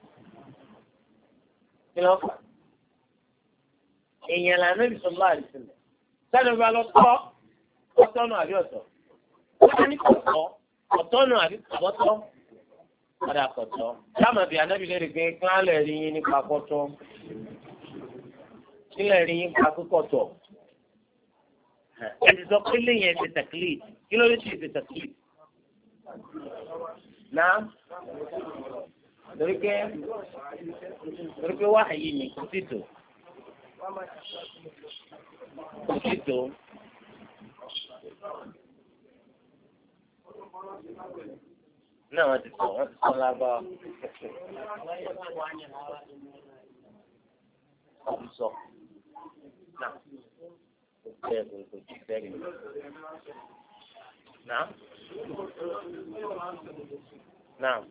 kí ló fà? èèyàn là Ànábì sallallahu alaihi wasallam. sáré bá lọ tọ́ ọtọ́nù àbí ọ̀tọ̀. wọ́n ní kò tọ́ ọ̀tọ́nù àbí ọ̀tọ́. padà kọ̀tọ́. Sáàmù bíi anábì lè rí pé kí wọ́n lè rí yín nípa kọ́tọ́. Kí lè rí yín nípa kọ́tọ́. Ẹ ti sọ pé lẹ́yìn ẹ ti tẹ̀klid. Kí ló dé tí ẹ ti tẹ̀klid? Náà torí pé wáhàyí ni kò sí tó. Kò sí tó. Náà wọ́n ti sọ lábá. Wọ́n ti sọ. Náà kò tẹ́ kò tí fẹ́ rí. Náà. Náà.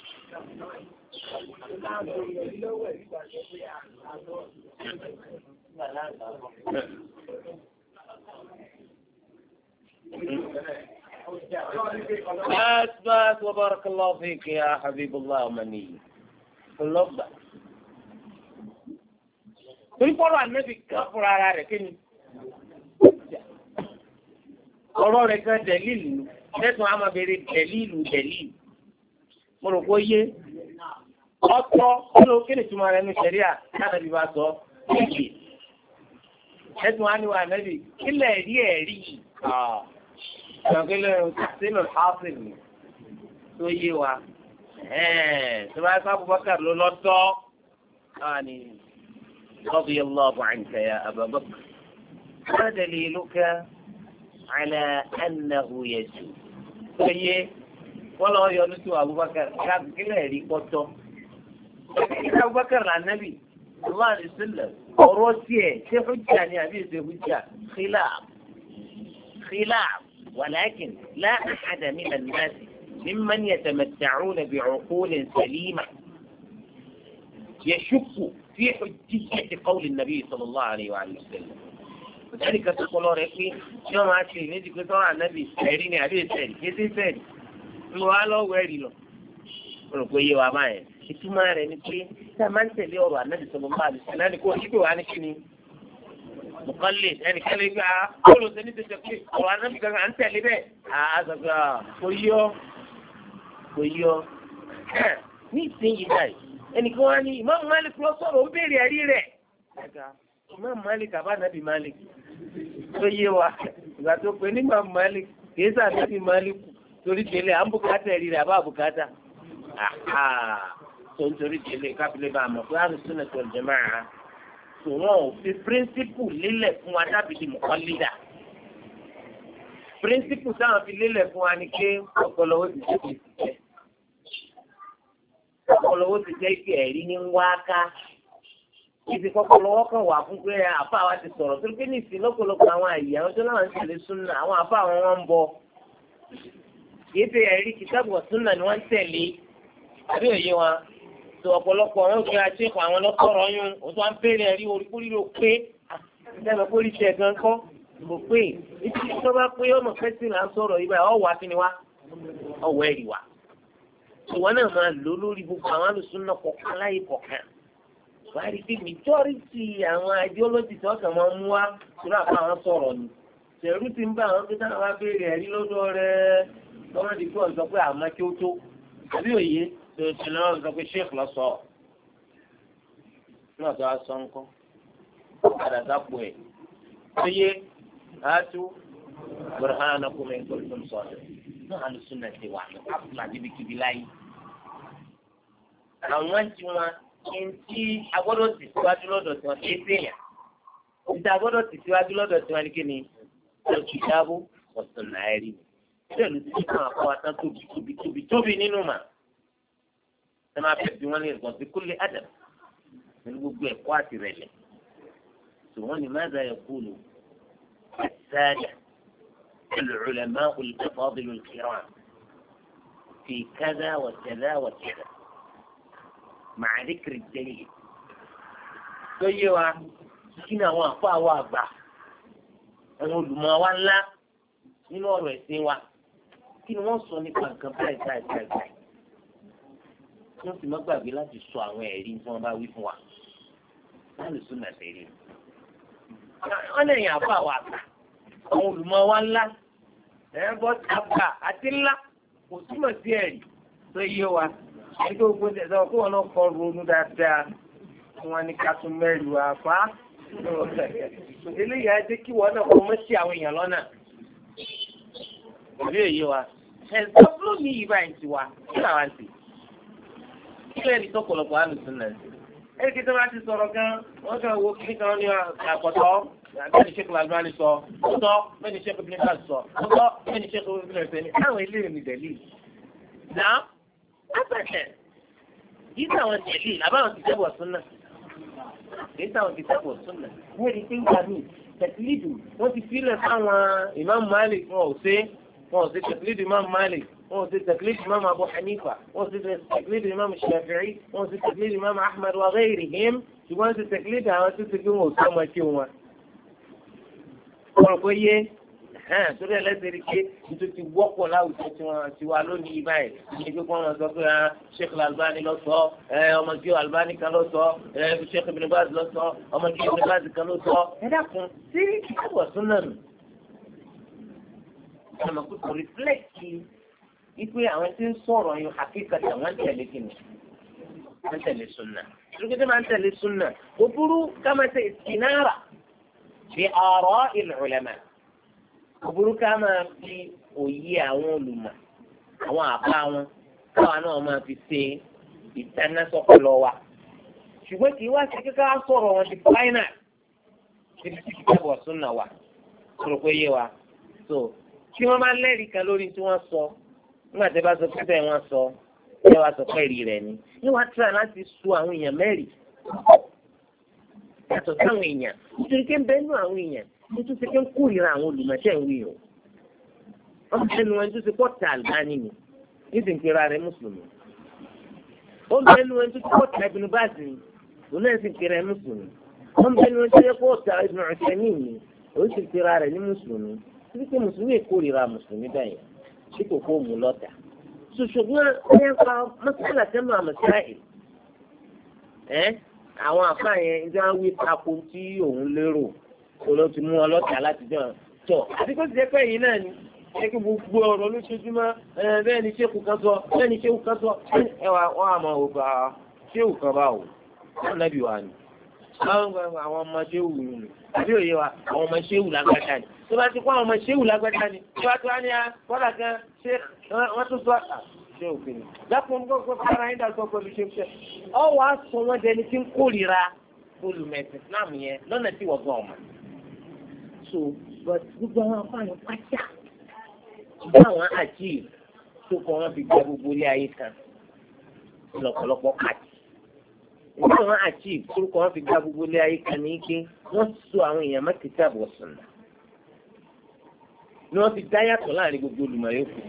بس وبارك الله فيك يا حبيب الله ومني اللبة torí fọ́rọ̀ ànábì kan fúnra ara rẹ̀ kí ni ọ̀rọ̀ rẹ̀ kan dẹ̀lílù lẹ́sùn àmọ́ bèrè dẹ̀lílù mo rò pé yé ọ̀tọ̀ kí ni túmọ̀ rẹ̀ ní sẹ́ríà ànábì bá sọ méjì lẹ́sùn àníwá ànábì kílẹ̀ rí ẹ̀rí ìgbàgbélé sínú hásìlì tó yé wa tó bá yẹ Abubakar ló lọ́tọ́ ni radiyallahu anka ya Aba Bakr ma daliluka ala annahu yajuz tó yé wọ́n lọ́wọ́ yọ lóṣù Abubakar kílẹ̀ rí kọ́tọ́ Abubakar là nàbì sallallahu alaihi wasallam ọ̀rọ̀ tiẹ̀ ṣé hujja ni àbí ṣe hujja khilaf. ولكن لا أحد من الناس ممن يتمتعون بعقول سليمة يشك في حجية قول النبي صلى الله عليه وآله وسلم وذلك تقول رأيكي يوم عشرين يجي كتوى النبي سيريني عليه سيري كيسي سيري لو ويري له ولكن يوى معي ìtumọ̀ rẹ̀ ni pé tá a máa ń tẹ̀lé ọ̀rọ̀ ànábì sallallahu alaihi wasallam ní kò sí pé wà ní kíni mùkọ́lé ẹnìkan lè gbà olùsọ ní tẹ̀sẹ̀ pé ọ̀rọ̀ ànábì kankan à ń tẹ̀lé bẹ́ẹ̀ àzọ̀gbà kò yọ ní ìsinyìí báyìí ẹnìkan wá ní Imam Malik lọ sọ̀rọ̀ ó béèrè ẹ̀rí rẹ̀ Imam Malik àbá ànábì Malik tó yé wa ìgbà tó pé ní Imam Malik kìí sá ànábì Malik torí tẹ̀lé à ń bùkátà ẹ̀rí rẹ̀ àbá àbùkátà tó ń torí tẹ̀lé káfílẹ̀ bá a mọ̀ pé Ahlus Sunnah wal Jamā'ah wọn ò fi píríncípù lélẹ̀ fún wa dábìlì mọ̀kànlélà píríncípù táwọn fi lélẹ̀ fún wa ni pé ọ̀pọ̀lọpọ̀ ti jẹ́ ìsìnkẹ́ ọ̀pọ̀lọpọ̀ ti jẹ́ ìpè ẹ̀rí ní wáká ìsìn kọ́kọ́lọ́wọ́ kan wà fún pé àfa wa ti sọ̀rọ̀ torí pé ní ìsìn lọ́pọ̀lọpọ̀ àwọn àyè àwọn tó náà ń tẹ̀lé súnà àwọn àfa àwọn wọn ń bọ kì í ṣe ẹ̀rí kìtàbù súnà ni wọ́n ń tẹ̀lé àbí òye wọn tó ọ̀pọ̀lọpọ̀ wọn fi àṣekọ̀ àwọn lọ́kọ̀ọ̀rọ̀ yún o tó wá ń bèrè ẹ̀rí orí ló pé ìdájọ́ pórí ṣe gan kọ́ kò pé ìdí tó bá pé ọmọ fẹ́sì là ń sọ̀rọ̀ yìí báyìí ọ̀wọ́ àti ni wá ọ̀wọ́ ẹ̀rí wa ìwọ náà máa lò lórí gbogbo àwọn alùsùnà kọ̀ọ̀kan láyé kọ̀ọ̀kan wàá rí i pé majority àwọn ideology tí wọ́n kàn máa mú wá sórí àpá àwọn sọ̀rọ̀ ni ṣẹ̀rú ti ń bá àwọn pé táwọn bá béèrè ẹ̀rí lọ́dọ̀ rẹ̀ lọ́wọ́ di kí wọ́n sọ pé àmọ́ kí ó tó àbí òye tó náà sọ pé sheikh lọ sọ náà tó a sọ ńkọ́ padà sápò ẹ̀ tó yé àátú burhanakum in kuntum sadiqin náà alùsùnà ti wà ní káfíńà níbikíbi láyé àwọn tí wọn ti agbọ́dọ̀ ti síwájú lọ́dọ̀ tí wọn ti sèyàn ìta agbọ́dọ̀ ti síwájú lọ́dọ̀ tí wọn ní kíni al-kitabu was-sunnah ẹ̀rí bẹ́ẹ̀ ló ti ní káwọn akọ atán tóbi nínú mà ẹ máa fẹ́ bí wọ́n lè gbọ́n sí kulli adab pẹ̀lú gbogbo ẹ̀kọ́ àti rẹ̀lẹ̀ tí wọ́n ní madha yaqulu as-sada al-ulama'u al-afadilu al-kiram fi kadha wa kadha wa kadha ma'a dhikri ad-dalil tó yé wa kí ni àwọn àfọ àwọn àgbà àwọn olùmọ̀ wa ńlá nínú ọ̀rọ̀ ẹ̀sìn wa kí ni wọ́n sọ nípa nǹkan báyìí wọ́n sì má gbàgbé láti sọ àwọn ẹ̀rí tí wọ́n bá wí fún wa láti súnà tẹ̀lé wọ́n lẹ́yìn àbọ̀ àwọn àgbà àwọn olùmọ̀ wa ńlá ẹ̀rọ àgbà àti ńlá kò túmọ̀ sí ẹ̀rí tó yé wa ẹni tó gbé ẹ̀sọ́ kó wọn náà kọ́ ronú dáadáa wọn ní ká tún mẹ́rin wá fa eléyìí á jẹ́ kí wọn náà kọ́ mọ́ sí àwọn èèyàn lọ́nà àbí èyí wa ẹ̀sọ́ ló ní ìbá ẹ̀ ti wa kí làwọn àti kí lẹ́yìn tó pọ̀lọpọ̀ àlùsùn náà ẹ̀rí kí tó bá ti sọ̀rọ̀ gan wọ́n kàn wo kí kan ní àkọ́tọ́ bẹ́ẹ̀ni Sheikh Al-Albani sọ ọ̀tọ̀ bẹ́ẹ̀ni Sheikh Ibn Baz sọ ọ̀tọ̀ bẹ́ẹ̀ni Sheikh Ibn Uthaymeen káwọn eléyìí ní dẹ̀lí náà àtàkẹ́ yìí táwọn dẹ̀lí àbáwọn ti tẹ́bọ̀ súnà yìí táwọn ti tẹ́bọ̀ súnà wọ́n rí pé ń gbà mí tẹ̀kílìdù wọ́n ti fílẹ̀ fáwọn Imam Malik wọn ò ṣe tẹ̀kílìdù Imam Malik wọn ò ṣe tẹ̀kílìdù Imam Abu Hanifa wọn ò ṣe tẹ̀kílìdù Imam Shafi'i wọn ò ṣe tẹ̀kílìdù Imam Ahmad wa ghayrihim ṣùgbọ́n ṣe tẹ̀kílìdù àwọn tó ti gbé wọn ò sọ ọmọ kí wọn. wọ́n kò yé torí ẹlẹ́sẹ̀ rí pé nítorí ti wọ́pọ̀ láwùjọ tí wọ́n ti wá lónìí báyìí ní pé wọ́n sọ pé Sheikh Al-Albani lọ sọ ọmọ kí Albani kan lọ sọ Sheikh Ibn Baz lọ sọ ọmọ kí Ibn Baz kan lọ sọ ẹ dákun sí ìwọ̀ súnà nù. ọmọ kò kò rìflẹ́kì wípé àwọn tí ń sọ̀rọ̀ yẹn àkíkàtà wọ́n ń tẹ̀lé kìnnì wọ́n ń tẹ̀lé súnà. ìdúgbò máa ń tẹ̀lé súnà kò burú ká máa ṣe ìsìnára fi ara'i al-ulama. òbúrú ká máa fi òye àwọn olùmọ̀ àwọn àbá wọn káwa náà máa fi ṣe ìtànásọ́pọ̀lọ wa ṣùgbọ́n kì í wá sí kíkà sọ̀rọ̀ wọn di fáínà síbi tí kíkà bọ̀ súnà wa sọ̀rọ̀ pé yé wa so kí wọ́n máa lẹ́rìí kan lórí tí wọ́n sọ nígbà tí wọ́n bá sọ pé bẹ́ẹ̀ wọ́n sọ ẹ wá sọ pé èrì rẹ̀ ni ẹ wá tíra láti so àwọn èèyàn mẹ́rìí yàtọ̀ sáwọn èèyàn nítorí pé ń bẹ́ẹ̀ nú àwọn èèyàn ní tó ṣe pé ń kórìíra àwọn olùmọ̀tẹ́ ń wí o wọ́n ti ẹnu ẹni tó ṣe pọ́ọ̀tà Albani ni ní sì ń pera rẹ̀ mùsùlùmí ó ń bẹ́ẹ̀ nú ẹni tó ṣe pọ́ọ̀tà Ibn Baz ni òun náà sì ń pera rẹ̀ mùsùlùmí ó ń bẹ́ẹ̀ nú ẹni tó ṣe pọ́ọ̀tà Ibn Uthaymeen ni òun sì ń pera rẹ̀ ní mùsùlùmí títí pé mùsùlùmí kórìíra mùsùlùmí bẹ́ẹ̀ tí kò kó mú lọ́tà ṣùgbọ́n ẹ pa mọ́sálà tẹ́nu àmọ̀sáì àwọn àfa yẹn ń dá wí tako tí òun lérò olóò ti mú ọlọ́tà láti jọ tọ̀ àti kó ti jẹ́ pé yìí náà ni ẹgbẹ́ gbogbo ọ̀rọ̀ lójoojúmọ́ bẹ́ẹ̀ ni ṣéèkù kan sọ bẹ́ẹ̀ ni ṣéèkù kan sọ ẹwà wọn àmọ́ ògbà ṣéèkù kan bá wò wọn nàbí wà ní. àwọn ọmọ ṣéèkù ni àbí òye wa àwọn ọmọ ṣéèkù lágbàdá ni tó bá ti kó àwọn ọmọ ṣéèkù lágbàdá ni tó bá ti wá ní kọ́dà kan ṣé wọ́n tún sọ ṣéèkù kìíní. dákun gbogbo fara yín dàgbọ́ pẹ̀lú ṣéèkù ọ wàá sọ wọn dẹni tí ń kórìíra olùmẹ̀sìn Islam yẹn lọ́nà tí wọ́n gan ọmọ so but gbogbo àwọn afáàní pátá ìgbà àwọn àjíì tó kọ wọn fi gba gbogbo ilé ayé kan lọ́pọ̀lọpọ̀ pàtì ìgbà àwọn àjíì tó kọ wọn fi gba gbogbo ilé ayé kan ní ike wọ́n so àwọn èèyàn mẹ́kìtì àbọ̀ sùnà ni wọ́n fi dá yàtọ̀ láàrin gbogbo olùmọ̀ yòókù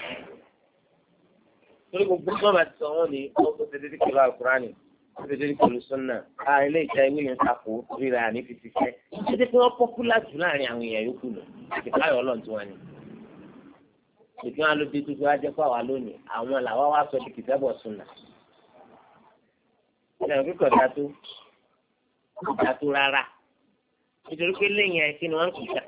torí gbogbo tí wọ́n bá ti sọ wọn ní ọkọ̀ tètè kìlọ̀ àlùkùránì tètè kìlọ̀ sùnà ilé ìjà ìwé yẹn takò rírà àní fi ti fẹ́ títí pé wọ́n pọ́pùlà jù láàrin àwọn èèyàn yòókù lọ àti káyọ̀ ọlọ́run tí wọ́n ní. ìpín wa ló dé tuntun wá jẹ́ fáwa lónìí àwọn làwa wá sọ di kìtẹ́bọ̀ sùnà. ẹ̀rọ kíkọ̀ dátó rárá nítorí pé lẹ́yìn ẹ̀ kí ni wọ́n ń kì í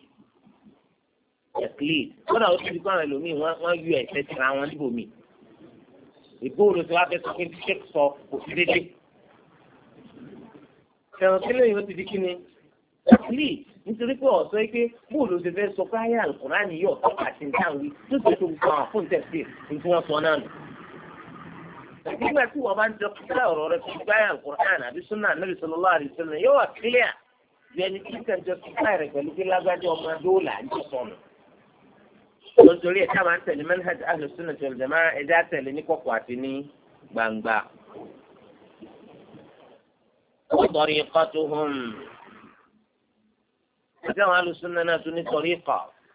tẹ̀klid kódà ó ti di kó àwọn ẹlòmíì wọ́n yọ ẹ̀sẹ̀ tìra wọn níbòmíì ìgbóòrò tí wọ́n fẹ́ sọ pé ṣéèkì sọ kò sí déédéé. ẹ̀rọ kílẹ̀ yìí ó ti di kí ni tẹ̀klid nítorí pé ọ̀sọ́ yìí pé bóòlù ti fẹ́ sọ pé ayé Al-Qur'ani yóò tọ́ka sí ní táwọn wí tó ti tó gbogbo àwọn fóònù tẹ̀sí ní tí wọ́n sọ náà nù. nígbà tí wọ́n bá ń jọ kíkà ọ̀rọ̀ rẹ̀ fi gbáyà Al-Qur'ani àbí sunnah Nabi sallallahu alaihi wasallam yóò wà clear bí ẹni tí kàn jọ kíkà rẹ̀ pẹ̀lú pé lágbájá ọmọ dóòlà ń jọ sọnù. lórí ẹ̀ka máa ń tẹ̀lé manhaj Ahlus Sunnah wal Jama'ah ẹ̀dá tẹ̀lé ní kọ̀kọ̀ àti ní gbangba. وطريقتهم كما أهل السنة تني طريقة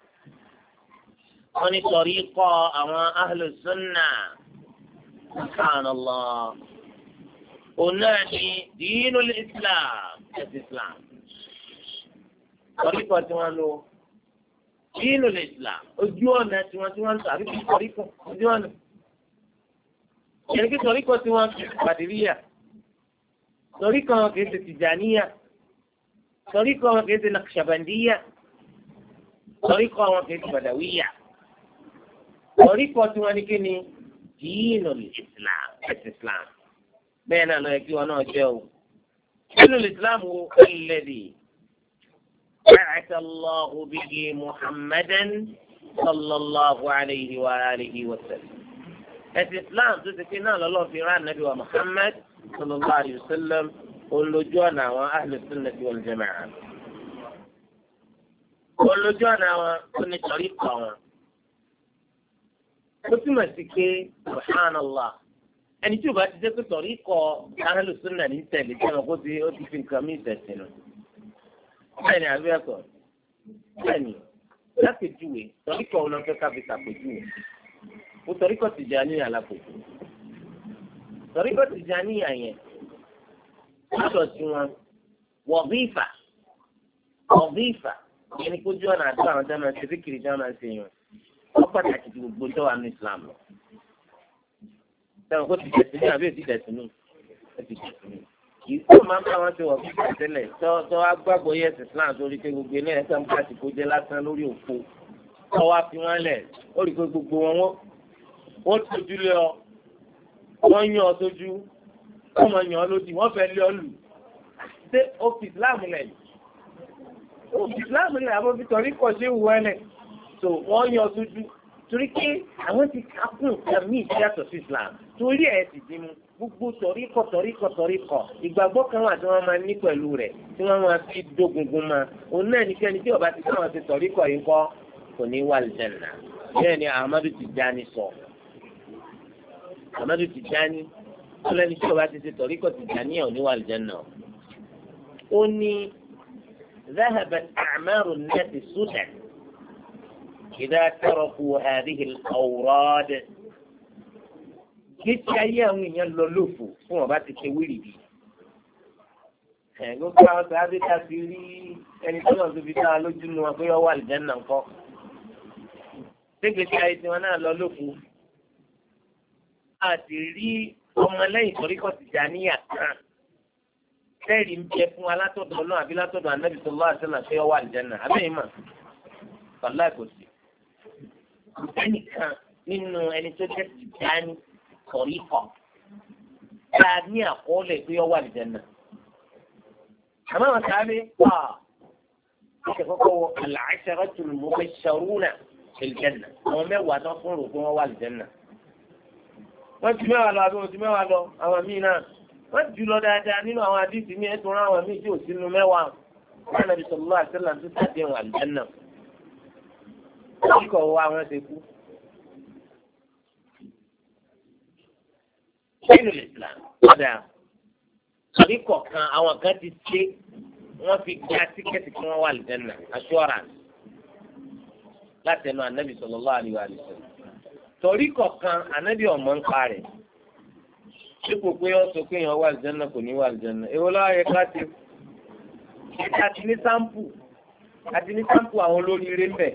وني طريقة أما أهل السنة سبحان الله ونعني دين الإسلام طريقة تمانو دين الإسلام أجوانا تمانو تعرف طريقة أجوانا يعني طريقة تمانو بدرية طريقة كيف تجانية طريقة كيف نقشبندية طريقة كيف بدوية طريقة توانيكني dinul islam ẹ̀sìn islam bẹ́ẹ̀ náà ló yẹ kí wọn náà jẹ́ o dinul islam wo alladhi ba'atha Allahu bihi Muhammadan sallallahu alayhi wa alihi wa sallam ẹ̀sìn islam tó ti pé náà lọ́lọ́ fi rán nàbí wa Muhammad sallallahu alayhi wa sallam olójú ọ̀nà àwọn ahlu sunnati wal jama'ah olójú ọ̀nà àwọn onítọ̀rí kọ̀ wọn. ó túmọ̀ sí pé subhanallah ẹni tí o bá ti jẹ́ pé tọ̀rí kọ ahlu sunnah ní tẹ̀lé tí wọn kó ti fi nǹkan mí ìtẹ̀sìn nù. bẹ́ẹ̀ ni àbí ẹ̀kọ́ bẹ́ẹ̀ ni láti júwe tọ̀rí kọ ọ̀nà fẹ́ ká fi ṣàpèjúwe ó tọ̀rí kọ Tijaniyya alápòjù tọ̀rí kọ Tijaniyya yẹn lọ́dọ̀ tí wọn wọ̀vífà ẹni kójú ọ̀nà àti àwọn jẹ́ máa ṣe fíkìrì jẹ́ máa ṣe yàn wọ́n pàtàkì ju gbogbo tó wà ní Islam lọ. sẹ́wọ̀n kó ti tẹ̀sí ní àbí èsì tẹ̀sí ní èsì tẹ̀sí ní. kìí tó máa ń bá wọn ṣe wọ̀ fún ìtẹ̀sílẹ̀ tó wá gbàgbọ́ yẹn Islam torí pé gbogbo ilé ẹ̀sẹ̀ ń bá ti kó jẹ́ lásán lórí òfo tó wá fi wọ́n lẹ̀ ó rí pé gbogbo wọ́n tójú lé ọ wọ́n yàn ọ tójú wọ́n mọ̀ yàn ọ lódì wọ́n fẹ́ lé ọ lù ṣé ó fi Islam lẹ̀ ìsìláàmù ni àwọn fi tọ̀rí kọ̀ sí ìwọ ẹlẹ̀ tó wọ́n yan sójú torí pé àwọn ti kákùn ẹ̀mí ìyàtọ̀ sí Islam torí ẹ̀ sì dín mú gbogbo tọ̀ríkọ̀ ìgbàgbọ́ kan wà tí wọ́n máa ní pẹ̀lú rẹ̀ tí wọ́n máa fi dógungun ma òun náà nìkẹ́ni tí ọba ti káwọn ti tọ̀ríkọ̀ yìí kọ́ kò ní wà lìjẹ̀nà bẹ́ẹ̀ ni Ahmadu Tijani sọ Ahmadu Tijani ọlọ́ni tí ọba ti ti tọ̀ríkọ̀ Tijani ẹ̀ ò ní wà lìjẹ̀nà ó ní ذهبت أعمار الناس سدى إذا تركوا هذه الأوراد kìí ayé àwọn èèyàn lọ lófo fún ọba ti ṣe wíìlì bí gbogbo àwọn sàábé ta fi rí ẹni tó lọ tóbi tá a lójú nu wọn pé ó wà àlùjánnà ńkọ́ ṣégbèsè ayé tiwọn náà lọ lófo àti rí ọmọlẹ́yìn tọ̀ríkọ̀ Tìjàníyà kan tẹ́rì ń bẹ fún alátọ̀dọ̀ náà àbí látọ̀dọ̀ Ànábì sallallahu alaihi wasallam pé ó wà àlùjánnà àbẹ́yìn mà wàláì kò sí. ẹnìkan nínú ẹni tó jẹ́ Tìjàní tọ̀ríkọ̀ tá a ní àkọọ́lẹ̀ pé ó wà àlùjánnà. àmọ́ àwọn sáré wà ìṣẹ̀kọ́kọ́ wọ al-asharatul mubashsharuna bil janna àwọn mẹ́wàá tó fún rò pé wọ́n wà àlùjánnà. wọ́n ti mẹ́wàá lọ àbí wọ́n ti mẹ́wàá lọ àwọn míì náà wọ́n jù lọ dáadáa nínú àwọn àdìsí ní ẹ̀tọ́ rán àwọn míì tí ò sínú mẹ́wàá wọn Ànábì sallallahu alaihi wasallam tó tàbí ẹ̀wọ̀n àlùjánnà. kíkọ̀ wọ àwọn ṣe kú. nínú Islam ọ̀dà àbí kọ̀ọ̀kan àwọn kan ti ṣe wọ́n fi gba tíkẹ́ẹ̀tì kí wọ́n wà àlùjánnà assurance láti ẹnu Ànábì sallallahu alaihi wasallam. torí kọ̀ọ̀kan Ànábì ọ̀mọ́ ń parẹ́ dípò pé ó sọ pé èèyàn wà àlùjánnà kò ní wà àlùjánnà èwo ló yẹ ká ti àti ní sáǹpù àwọn olóríire ńbẹ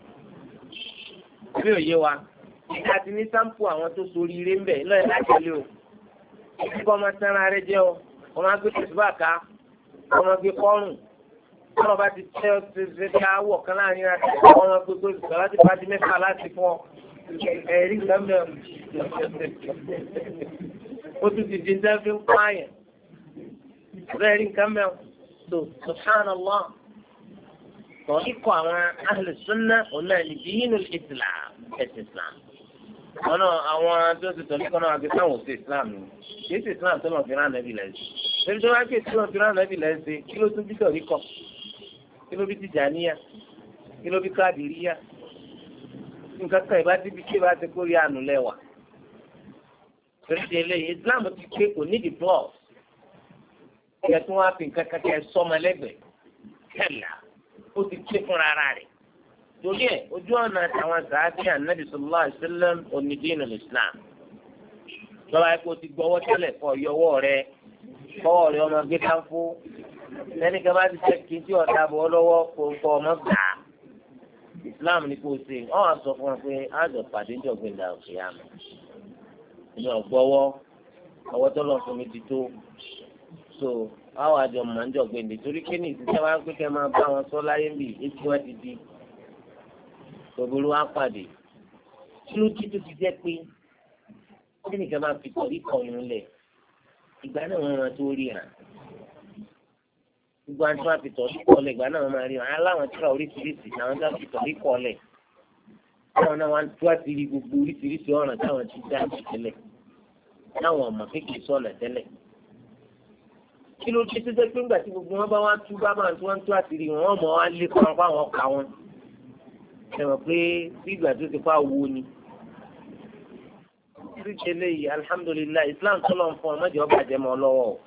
bí òye wa àti ní sáǹpù àwọn tó soríire ńbẹ lọ́yẹ̀ láti lé o kíkọ́ ọmọ sẹ́ran rẹ jẹ́ o ọmọ agbé tẹ̀síbà ká ọmọ agbé kọ́rùn ọmọ bá ti tẹ́ ṣe ká wọ̀ kan láàrin ra ọmọ agbé tó sọ láti pàdé mẹ́fà láti fún ọ ẹ̀rí gbẹ́mẹ̀ ó tún ti di ń tẹ́ fi ń pààyàn ẹ̀rí nǹkan mẹ́wọ̀n tó subhanallah tọ́ ikọ̀ àwọn ahlu sunnah ọ̀nà ìdíyínú islam ẹ̀sìn islam ọ̀nà àwọn tó ti tọ̀ nípa náà àti sáwọn òsè islam ni kì í ṣe islam tó lọ́ọ́ fi rán nàbì lẹ́sìn lẹ́yìn tó wá pé tí wọ́n fi rán nàbì lẹ́sìn kí ló tún bí tọ̀ níkọ̀ kí ló bí tìjàníyà kí ló bí kádìríyà nǹkan kan ìbá ti bí kí ìbá ti kórè àánú lẹ́wà torí ti eléyìí islam ti pé kò ní diplọ́s kí ẹ tún wá fi nǹkan kankan sọmọ lẹ́gbẹ̀ẹ́ kẹlà ó ti pé fúnra ara rẹ̀ torí ẹ̀ ojú ọ̀nà àtàwọn sàádé ànábì sallallahu alaihi wasallam onídìínú islam lọ́wọ́ ẹ̀ kó o ti gbọ́wọ́ tẹ́lẹ̀ kọ́ yọwọ́ rẹ kọ́wọ́ rẹ ọmọ gbé káfó lẹ́ni kan bá ti tẹ́ kí n tí ọ̀dà bọ̀ lọ́wọ́ kó kọ́ ọmọ gbà á islam ní kó o ṣe ọ̀ wá sọ fún wọn pé àjọ pàdé ń jọ̀gbìn ìdá òkè àmọ́ ní ọ̀gbọ́wọ́ ọwọ́ tó lọ fún mi ti tó so àwọn àjọ mọ̀ ń jọ̀gbìn ìdè torí pé ní ìsinsẹ́ wa pé kẹ́ máa bá wọn sọ láyé ń bì etí wọn ti di gbogbo wa pàdé kí ló jí tó ti jẹ́ pé tí nìkan máa fi tọ̀rí kọ irun lẹ̀ ìgbà náà wọ́n máa tó rí hàn gbogbo àwọn tí wọ́n fi tọ̀rí kọ lẹ̀ ìgbà náà wọ́n máa rí hàn aláwọn tí wọ́n oríṣiríṣi àwọn tí wọ́n fi tọ̀rí kọ lẹ̀ táwọn náà wọ́n tó àti rí gbogbo oríṣiríṣi ọ̀ràn táwọn ti dá tẹ́lẹ̀ táwọn ọmọ kékeré sọ̀nà tẹ́lẹ̀ kí ló dé títí pé ńgbà tí gbogbo wọn bá wá tú bá máa tí wọ́n tó àti rí wọn mọ̀ wá lé kan fáwọn ọkà wọn ẹ̀wọ̀n pé bí ìgbà tó ti fà wo ni ṣíṣe léyìí alihamudulilayi islam tó lọ ń fún ọmọdé ọba àjẹmọ lọ́wọ́ o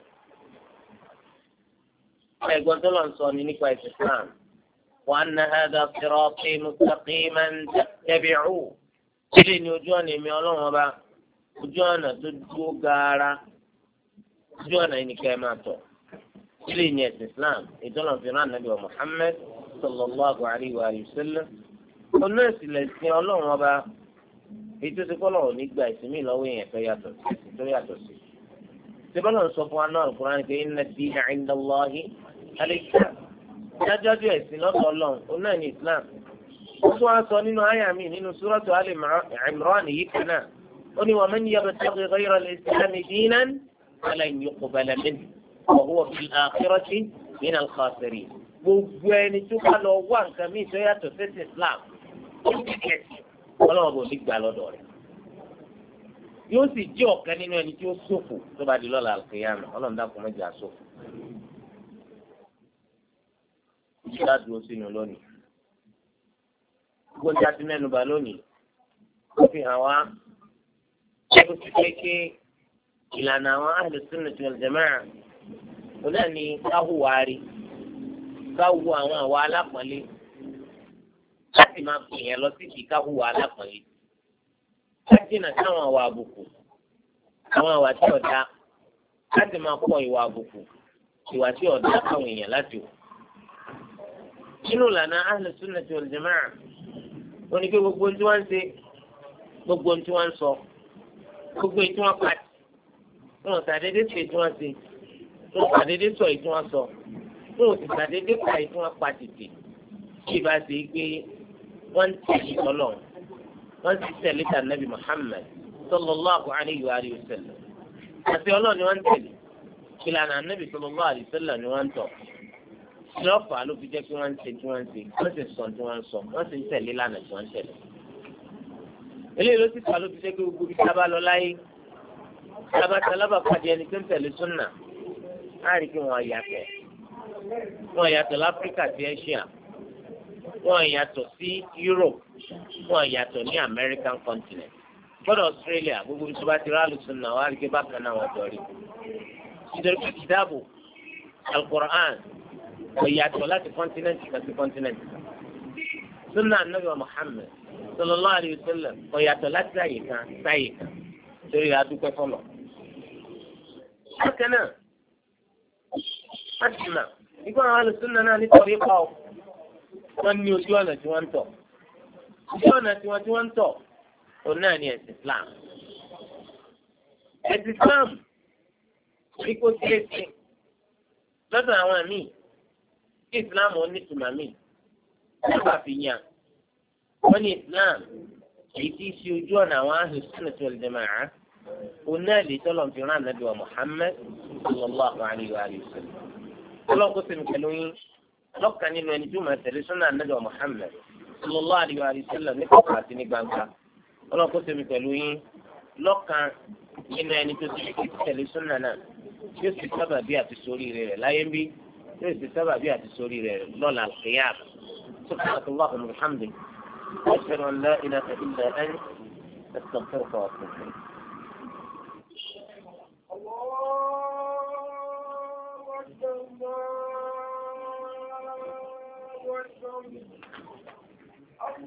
ẹ̀gbọ́n tó lọ ń sọ ní nípa ìsìn islam wa anna hadha sirati mustaqiman tattabi'u ilé ní ojú ọ̀nà èmi ọlọ́run ọba ojú ọ̀nà tó dúró gaara ojú ọ̀nà yìí ni ká ẹ máa tọ̀ ilé ní ẹ̀sìn islam ìtọ́nà fi rán nàbí wa muhammad sallallahu alayhi wa sallam ọ̀nà ìsìlẹ̀ sí ọlọ́run ọba èyí tó ti kọ́ lọ́wọ́ nígbà ìsinmi lọ́wọ́ èèyàn tó yàtọ̀ sí. Ṣébọ́lọ̀ ń sọ fún wa náà Al-Qur'an pé inna ad-dīna 'inda Allāhi al-Islām. Dájọ́jú ẹ̀sìn lọ́dọ̀ Ọlọ́run, òun náà ní Islam. Ó tún wá sọ nínú àyà mi nínú Suratu Ali Imran yìí kan náà. Ó ní wa man yabtaghi ghayra al-Islāmi dīnan falan yuqbala minhu wa huwa fil ākhirati mina al-khāsirīn. Gbogbo ẹni tó bá lọ wá nǹkan mí tó yàtọ̀ sí Islam. Ọlọ́run bò ní gbà lọ́dọ̀ rẹ̀ yóò sì jẹ́ ọ̀kan nínú ẹni tí ó ṣòfò tó bá di lọ́la àlùkìyámà Ọlọ́run dákun mẹ́jọ àṣòfò. ìṣúra dúró sínú lónìí gbogbo níta ti mẹ́nuba lónìí ó fi hàn wá ó ti pé kí ìlànà àwọn ahlu sunnah wal jamā'ah ó náà ní káhùwárí káhù àwọn àwa alápọ̀nlé láti máa pè yẹn lọ sí kí káhùwà alápọ̀nlé lájìnà sáwọn àwà àbùkù àwọn àwà tí ọ̀dà láti máa pọ̀ ìwà àbùkù ìwà tí ọ̀dà káwọn èèyàn láti wò. nínú ìlànà ahlu sunnah wal jamā'ah wọ́n ní pé gbogbo ohun tí wọ́n ń ṣe gbogbo ohun tí wọ́n ń sọ gbogbo ohun tí wọ́n pàtì wọn ṣàdédé ṣe tí wọ́n ṣe wọn ṣàdédé sọ èyí tí wọ́n sọ wọn sì ṣàdédé pa èyí tí wọ́n pàtì tì kí ìbá ṣe pé wọ́n tẹ̀lé tọ́lọ̀ wọ́n ti tẹ̀lé ta nabi Muhammad sallallahu alayhi wa sallam àti ọlọ́ọ̀ni wọ́n tẹ̀lé ìlànà nabi sallallahu alayhi wa sallam ni wọ́n tọ̀ lọ́fà ló fi jẹ́ pé wọ́n ń ṣe tí wọ́n ń ṣe wọ́n sì sọ tí wọ́n ń sọ wọ́n sì ń tẹ̀lé lánàá tí wọ́n ń tẹ̀lé. eléyìí ló sì fà ló fi jẹ́ pé gbogbo ibi tá a bá lọ láyé tábàtà alábàpàdé ẹni tó ń tẹ̀lé súnà á rí i pé wọ́n yàtọ̀ láfíríkà sí Asia wọ́n yàtọ̀ sí Europe wọ́n yàtọ̀ ní American continent gbọ́dọ̀ Australia gbogbo ibi tó bá ti rálù súnà wọ́n á rí i pé bákan náà wọ́n dọ̀rí. nítorí pé kìdáàbò Al-Qur'an kò yàtọ̀ láti continent kan sí continent kan. Sunnah Nabi Muhammad sallallahu alayhi wa sallam kò yàtọ̀ láti sáyè kan sáyè kan torí adúpẹ́ fọlọ̀. bákan náà láti mà nígbà wọn lè súnà náà nítorí pa ọ wọn ní ojú ọ̀nà tí wọ́n ń tọ̀ ojú ọ̀nà tí wọ́n ń tọ̀ òun náà ní ẹ̀sìn Islam. ẹ̀sìn Islam ní kò sí èsì lọ́dọ̀ àwọn míì kí Islam ò ní tùmọ̀ míì nígbà fi yàn wọ́n ní Islam èyí tí í ṣe ojú ọ̀nà àwọn ahlu sunnah wal jamā'ah òun náà lè tọ́lọ̀ fi rán Ànábì wa Muhammad sallallahu alayhi wa sallam. ọlọ́run kó sèmi pẹ̀lú yín lọ́kàn nínú ẹni tí ó máa tẹ̀lé sunnah Ànábì wa Muhammad sallallahu alayhi wa sallam ní kọ̀kọ̀ àti ní gbangba. ọlọ́run kó sèmi pẹ̀lú yín lọ́kàn nínú ẹni tó ti fi tẹ̀lé sunnah náà yóò sì sábà bí àti sórí rẹ̀ láyé ń bí yóò sì sábà bí àti sórí rẹ̀ lọ́la al-qiyāmah. subhanaka Allahumma wa bihamdik أشهد أن لا إله إلا أنت أستغفرك وأتوب إليك. الله أكبر.